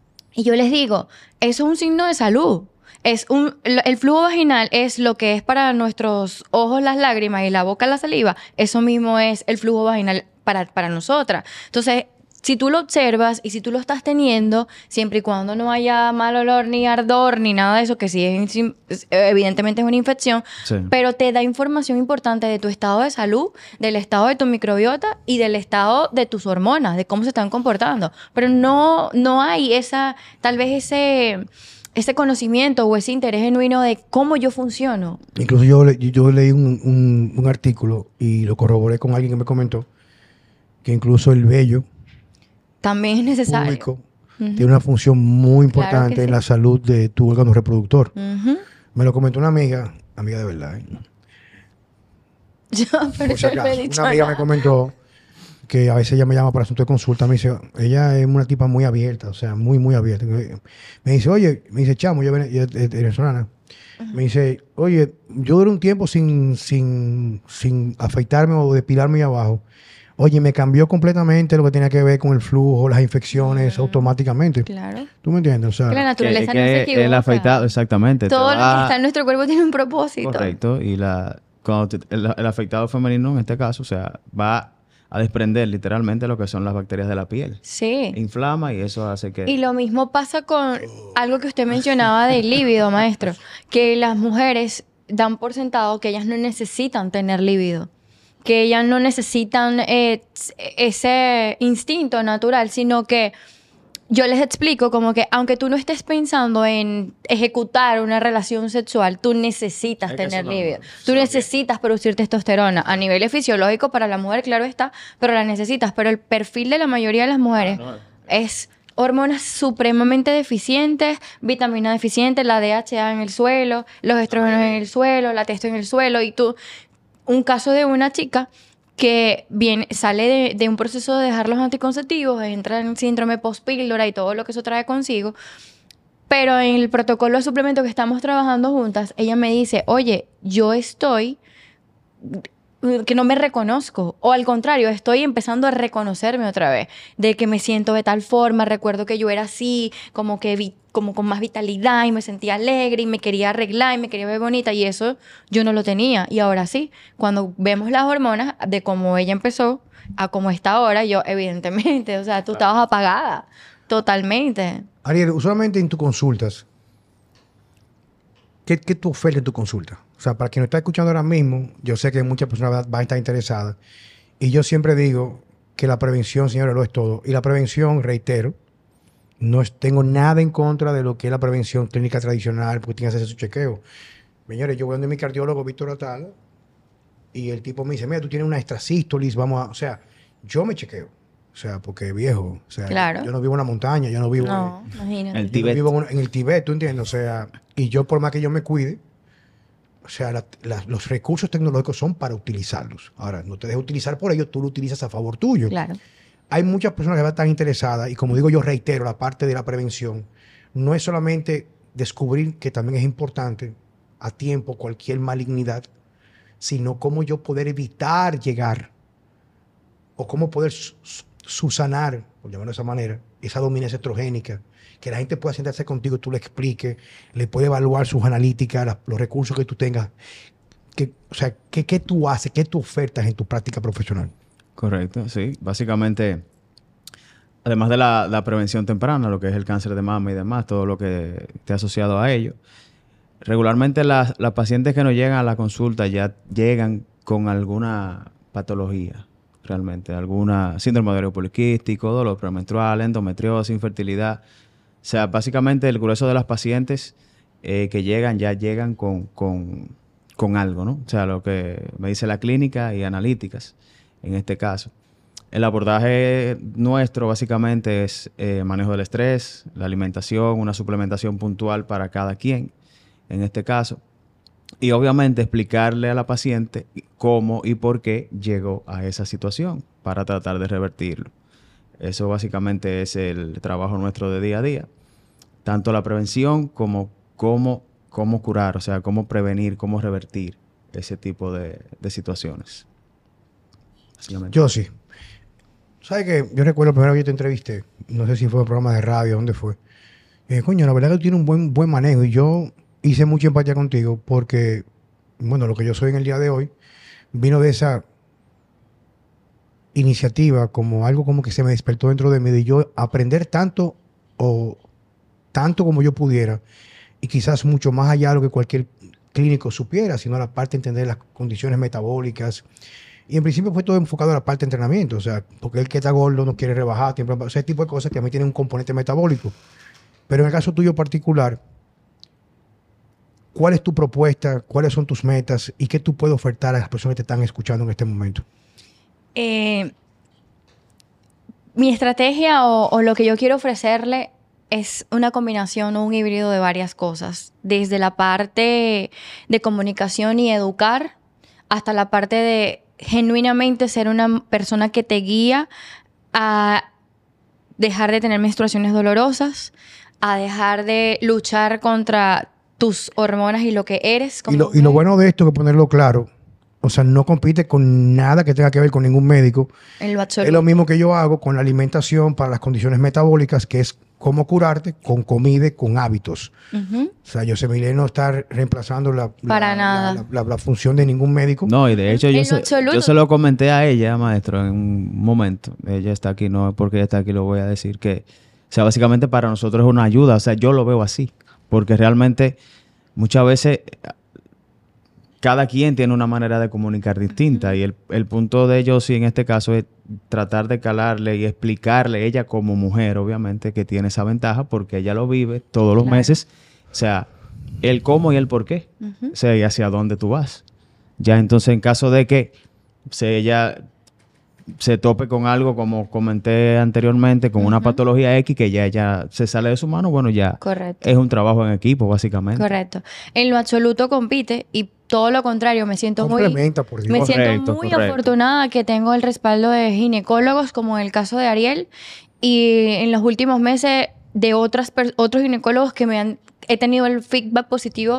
Y yo les digo, eso es un signo de salud. Es un, el flujo vaginal es lo que es para nuestros ojos las lágrimas y la boca la saliva. Eso mismo es el flujo vaginal para, para nosotras. Entonces, si tú lo observas y si tú lo estás teniendo, siempre y cuando no haya mal olor ni ardor ni nada de eso, que sí es, evidentemente es una infección, sí. pero te da información importante de tu estado de salud, del estado de tu microbiota y del estado de tus hormonas, de cómo se están comportando. Pero no, no hay esa, tal vez ese... ese conocimiento o ese interés genuino de cómo yo funciono. Incluso yo, yo leí un, un, un artículo y lo corroboré con alguien que me comentó que incluso el vello también es necesario. Público, uh-huh. tiene una función muy importante claro en sí. la salud de tu órgano reproductor. Uh-huh. Me lo comentó una amiga, amiga de verdad. ¿eh? Yo, pero si acaso, me una amiga nada. me comentó que a veces ella me llama para asunto de consulta, me dice, ella es una tipa muy abierta, o sea, muy, muy abierta. Me dice, oye, me dice, chamo, yo es venezolana. Uh-huh. Me dice, oye, yo duré un tiempo sin, sin, sin afeitarme o depilarme ahí abajo. Oye, me cambió completamente lo que tenía que ver con el flujo, las infecciones, uh-huh. automáticamente. Claro. ¿Tú me entiendes? O sea, que la naturaleza que, no que se equivoca. El afeitado, exactamente. Todo lo que está en nuestro cuerpo tiene un propósito. Correcto. Y la, cuando te, el, el afeitado femenino, en este caso, o sea, va a desprender literalmente lo que son las bacterias de la piel. Sí. Inflama y eso hace que... Y lo mismo pasa con algo que usted mencionaba del líbido, maestro. Que las mujeres dan por sentado que ellas no necesitan tener líbido. Que ellas no necesitan eh, ese instinto natural, sino que yo les explico como que aunque tú no estés pensando en ejecutar una relación sexual, tú necesitas es tener libido. No, tú necesitas bien. producir testosterona. A nivel fisiológico para la mujer, claro está, pero la necesitas. Pero el perfil de la mayoría de las mujeres ah, no. es hormonas supremamente deficientes, vitamina deficiente, la D H A en el suelo, los estrógenos en el suelo, la testo en el suelo. Y tú, un caso de una chica que viene, sale de, de un proceso de dejar los anticonceptivos, entra en síndrome post-píldora y todo lo que eso trae consigo. Pero en el protocolo de suplemento que estamos trabajando juntas, ella me dice, oye, yo estoy que no me reconozco. O al contrario, estoy empezando a reconocerme otra vez. De que me siento de tal forma. Recuerdo que yo era así, como que vi, como con más vitalidad y me sentía alegre y me quería arreglar y me quería ver bonita. Y eso yo no lo tenía. Y ahora sí, cuando vemos las hormonas de cómo ella empezó a cómo está ahora, yo evidentemente, o sea, tú estabas apagada totalmente. Ariel, usualmente en tus consultas, ¿qué, qué tú ofertas en tu consulta? O sea, para quien nos está escuchando ahora mismo, yo sé que muchas personas van a estar interesadas. Y yo siempre digo que la prevención, señores, lo es todo. Y la prevención, reitero, no es- tengo nada en contra de lo que es la prevención clínica tradicional, porque tienes que hacer su chequeo. Señores, yo voy donde mi cardiólogo, Víctor Atala, y el tipo me dice, mira, tú tienes una extrasístolis, vamos a... O sea, yo me chequeo. O sea, porque viejo, o sea, Claro. yo no vivo en la montaña, yo no vivo No, en, imagínate. El yo no Tíbet. vivo en, un- en el Tibet, ¿tú entiendes? O sea, y yo por más que yo me cuide, o sea, la- la- los recursos tecnológicos son para utilizarlos. Ahora, no te dejes utilizar por ellos, tú lo utilizas a favor tuyo. Claro. Hay muchas personas que van a estar interesadas y como digo yo reitero, la parte de la prevención no es solamente descubrir que también es importante a tiempo cualquier malignidad, sino cómo yo poder evitar llegar o cómo poder su- su- subsanar, por llamarlo de esa manera, esa dominancia estrogénica, que la gente pueda sentarse contigo, tú le expliques, le puede evaluar sus analíticas, las- los recursos que tú tengas. Que, o sea, ¿qué, qué tú haces, qué tú ofertas en tu práctica profesional? Correcto, sí. Básicamente, además de la, la prevención temprana, lo que es el cáncer de mama y demás, todo lo que esté asociado a ello, regularmente las, las pacientes que nos llegan a la consulta ya llegan con alguna patología, realmente, alguna síndrome de ovario poliquístico, dolor premenstrual, endometriosis, infertilidad. O sea, básicamente el grueso de las pacientes eh, que llegan ya llegan con, con, con algo, ¿no? O sea, lo que me dice la clínica y analíticas, en este caso. El abordaje nuestro básicamente es eh, manejo del estrés, la alimentación, una suplementación puntual para cada quien, en este caso. Y obviamente explicarle a la paciente cómo y por qué llegó a esa situación para tratar de revertirlo. Eso básicamente es el trabajo nuestro de día a día. Tanto la prevención como cómo, cómo curar, o sea, cómo prevenir, cómo revertir ese tipo de, de situaciones. Básicamente. Yo sí. ¿Sabes qué? Yo recuerdo primero que yo te entrevisté, no sé si fue un programa de radio, dónde fue. Y dije, coño, la verdad que tú tienes un buen, buen manejo. Y yo hice mucha empatía contigo porque, bueno, lo que yo soy en el día de hoy vino de esa iniciativa como algo como que se me despertó dentro de mí de yo aprender tanto o tanto como yo pudiera y quizás mucho más allá de lo que cualquier clínico supiera, sino la parte de entender las condiciones metabólicas. Y en principio fue todo enfocado a la parte de entrenamiento, o sea, porque el que está gordo no quiere rebajar, siempre, o sea, ese tipo de cosas que a mí tienen un componente metabólico. Pero en el caso tuyo particular, ¿cuál es tu propuesta? ¿Cuáles son tus metas? ¿Y qué tú puedes ofertar a las personas que te están escuchando en este momento? Eh, mi estrategia o, o lo que yo quiero ofrecerle es una combinación o un híbrido de varias cosas. Desde la parte de comunicación y educar hasta la parte de genuinamente ser una persona que te guía a dejar de tener menstruaciones dolorosas, a dejar de luchar contra tus hormonas y lo que eres como Y lo, y lo mujer. bueno de esto, que ponerlo claro, o sea, no compite con nada que tenga que ver con ningún médico. En lo absoluto. Es lo mismo que yo hago con la alimentación para las condiciones metabólicas, que es cómo curarte con comida y con hábitos. Ujú. O sea, yo se me no estar reemplazando la, Para la- nada. la- la- la función de ningún médico. No, y de hecho En yo lo se, absoluto. yo se lo comenté a ella, maestro, en un momento. Ella está aquí, no es porque ella está aquí, lo voy a decir que, o sea, básicamente para nosotros es una ayuda. O sea, yo lo veo así, porque realmente muchas veces cada quien tiene una manera de comunicar distinta y el, el punto de ellos, sí, en este caso, es tratar de calarle y explicarle, ella como mujer, obviamente, que tiene esa ventaja porque ella lo vive todos los Claro. meses. O sea, el cómo y el por qué. Ujú. O sea, y hacia dónde tú vas. Ya entonces, en caso de que se ella se tope con algo, como comenté anteriormente, con una Ujú. patología X que ya, ya se sale de su mano, bueno, ya Correcto. es un trabajo en equipo, básicamente. Correcto. En lo absoluto compite y todo lo contrario, me siento muy, Complementa, por Dios. me siento Correcto, muy correcto. afortunada que tengo el respaldo de ginecólogos, como en el caso de Ariel, y en los últimos meses de otras per- otros ginecólogos que me han, he tenido el feedback positivo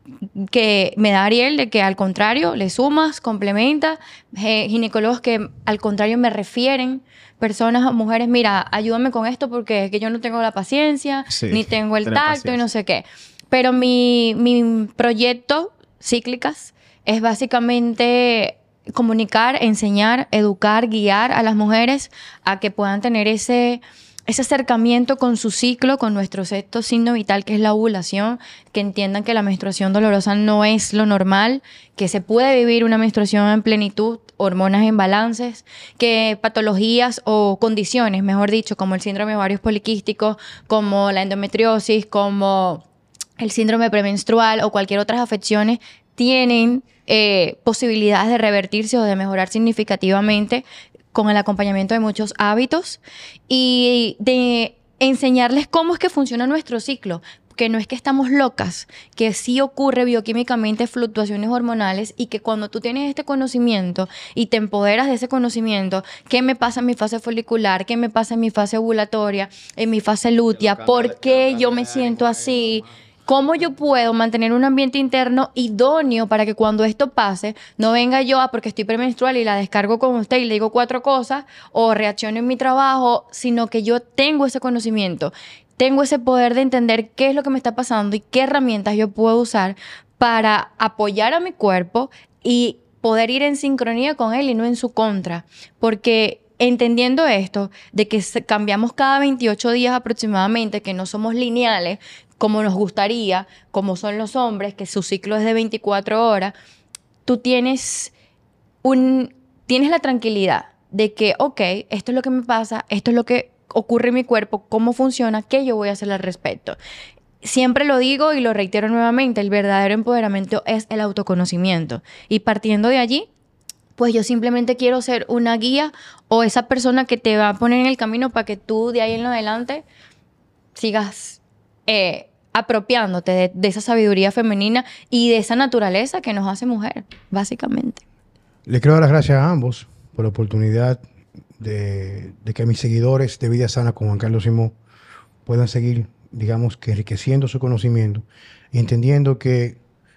que me da Ariel, de que al contrario le sumas, complementa, eh, ginecólogos que al contrario me refieren, personas, mujeres, mira, ayúdame con esto porque es que yo no tengo la paciencia, Sí, ni tengo el tener tacto paciencia. y no sé qué. Pero mi, mi proyecto, Cíclicas, es básicamente comunicar, enseñar, educar, guiar a las mujeres a que puedan tener ese... ese acercamiento con su ciclo, con nuestro sexto signo vital, que es la ovulación, que entiendan que la menstruación dolorosa no es lo normal, que se puede vivir una menstruación en plenitud, hormonas en balances, que patologías o condiciones, mejor dicho, como el síndrome de ovarios poliquísticos, como la endometriosis, como el síndrome premenstrual o cualquier otras afecciones, tienen eh, posibilidades de revertirse o de mejorar significativamente con el acompañamiento de muchos hábitos y de enseñarles cómo es que funciona nuestro ciclo, que no es que estamos locas, que sí ocurre bioquímicamente fluctuaciones hormonales y que cuando tú tienes este conocimiento y te empoderas de ese conocimiento, ¿qué me pasa en mi fase folicular? ¿Qué me pasa en mi fase ovulatoria? ¿En mi fase lútea? ¿Por qué yo me siento así? ¿Cómo yo puedo mantener un ambiente interno idóneo para que cuando esto pase no venga yo a porque estoy premenstrual y la descargo con usted y le digo cuatro cosas o reacciono en mi trabajo, sino que yo tengo ese conocimiento, tengo ese poder de entender qué es lo que me está pasando y qué herramientas yo puedo usar para apoyar a mi cuerpo y poder ir en sincronía con él y no en su contra? Porque entendiendo esto, de que cambiamos cada veintiocho días aproximadamente, que no somos lineales, como nos gustaría, como son los hombres, que su ciclo es de veinticuatro horas, tú tienes, un, tienes la tranquilidad de que, ok, esto es lo que me pasa, esto es lo que ocurre en mi cuerpo, cómo funciona, qué yo voy a hacer al respecto. Siempre lo digo y lo reitero nuevamente, el verdadero empoderamiento es el autoconocimiento. Y partiendo de allí, pues yo simplemente quiero ser una guía o esa persona que te va a poner en el camino para que tú de ahí en adelante sigas eh, apropiándote de, de esa sabiduría femenina y de esa naturaleza que nos hace mujer, básicamente. Le quiero dar las gracias a ambos por la oportunidad de, de que mis seguidores de Vida Sana con Juan Carlos Simón puedan seguir, digamos, que enriqueciendo su conocimiento y entendiendo que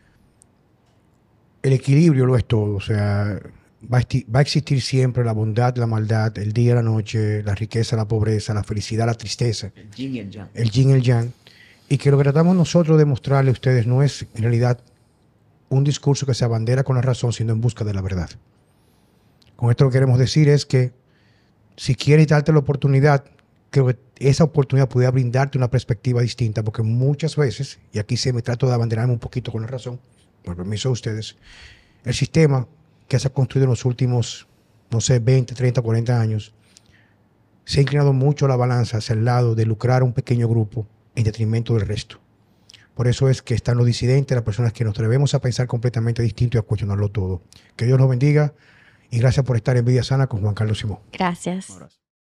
el equilibrio lo es todo. O sea, va a, va a existir siempre la bondad, la maldad, el día, la noche, la riqueza, la pobreza, la felicidad, la tristeza. El yin y el yang. El yin y el yang. Y que lo que tratamos nosotros de mostrarle a ustedes no es en realidad un discurso que se abandera con la razón, sino en busca de la verdad. Con esto lo que queremos decir es que si quieres darte la oportunidad, creo que esa oportunidad pudiera brindarte una perspectiva distinta, porque muchas veces, y aquí se me trato de abanderarme un poquito con la razón, por permiso de ustedes, el sistema que se ha construido en los últimos, no sé, veinte, treinta, cuarenta años, se ha inclinado mucho la balanza hacia el lado de lucrar a un pequeño grupo en detrimento del resto. Por eso es que están los disidentes, las personas que nos atrevemos a pensar completamente distinto y a cuestionarlo todo. Que Dios los bendiga y gracias por estar en Vida Sana con Juan Carlos Simón. Gracias. Un abrazo.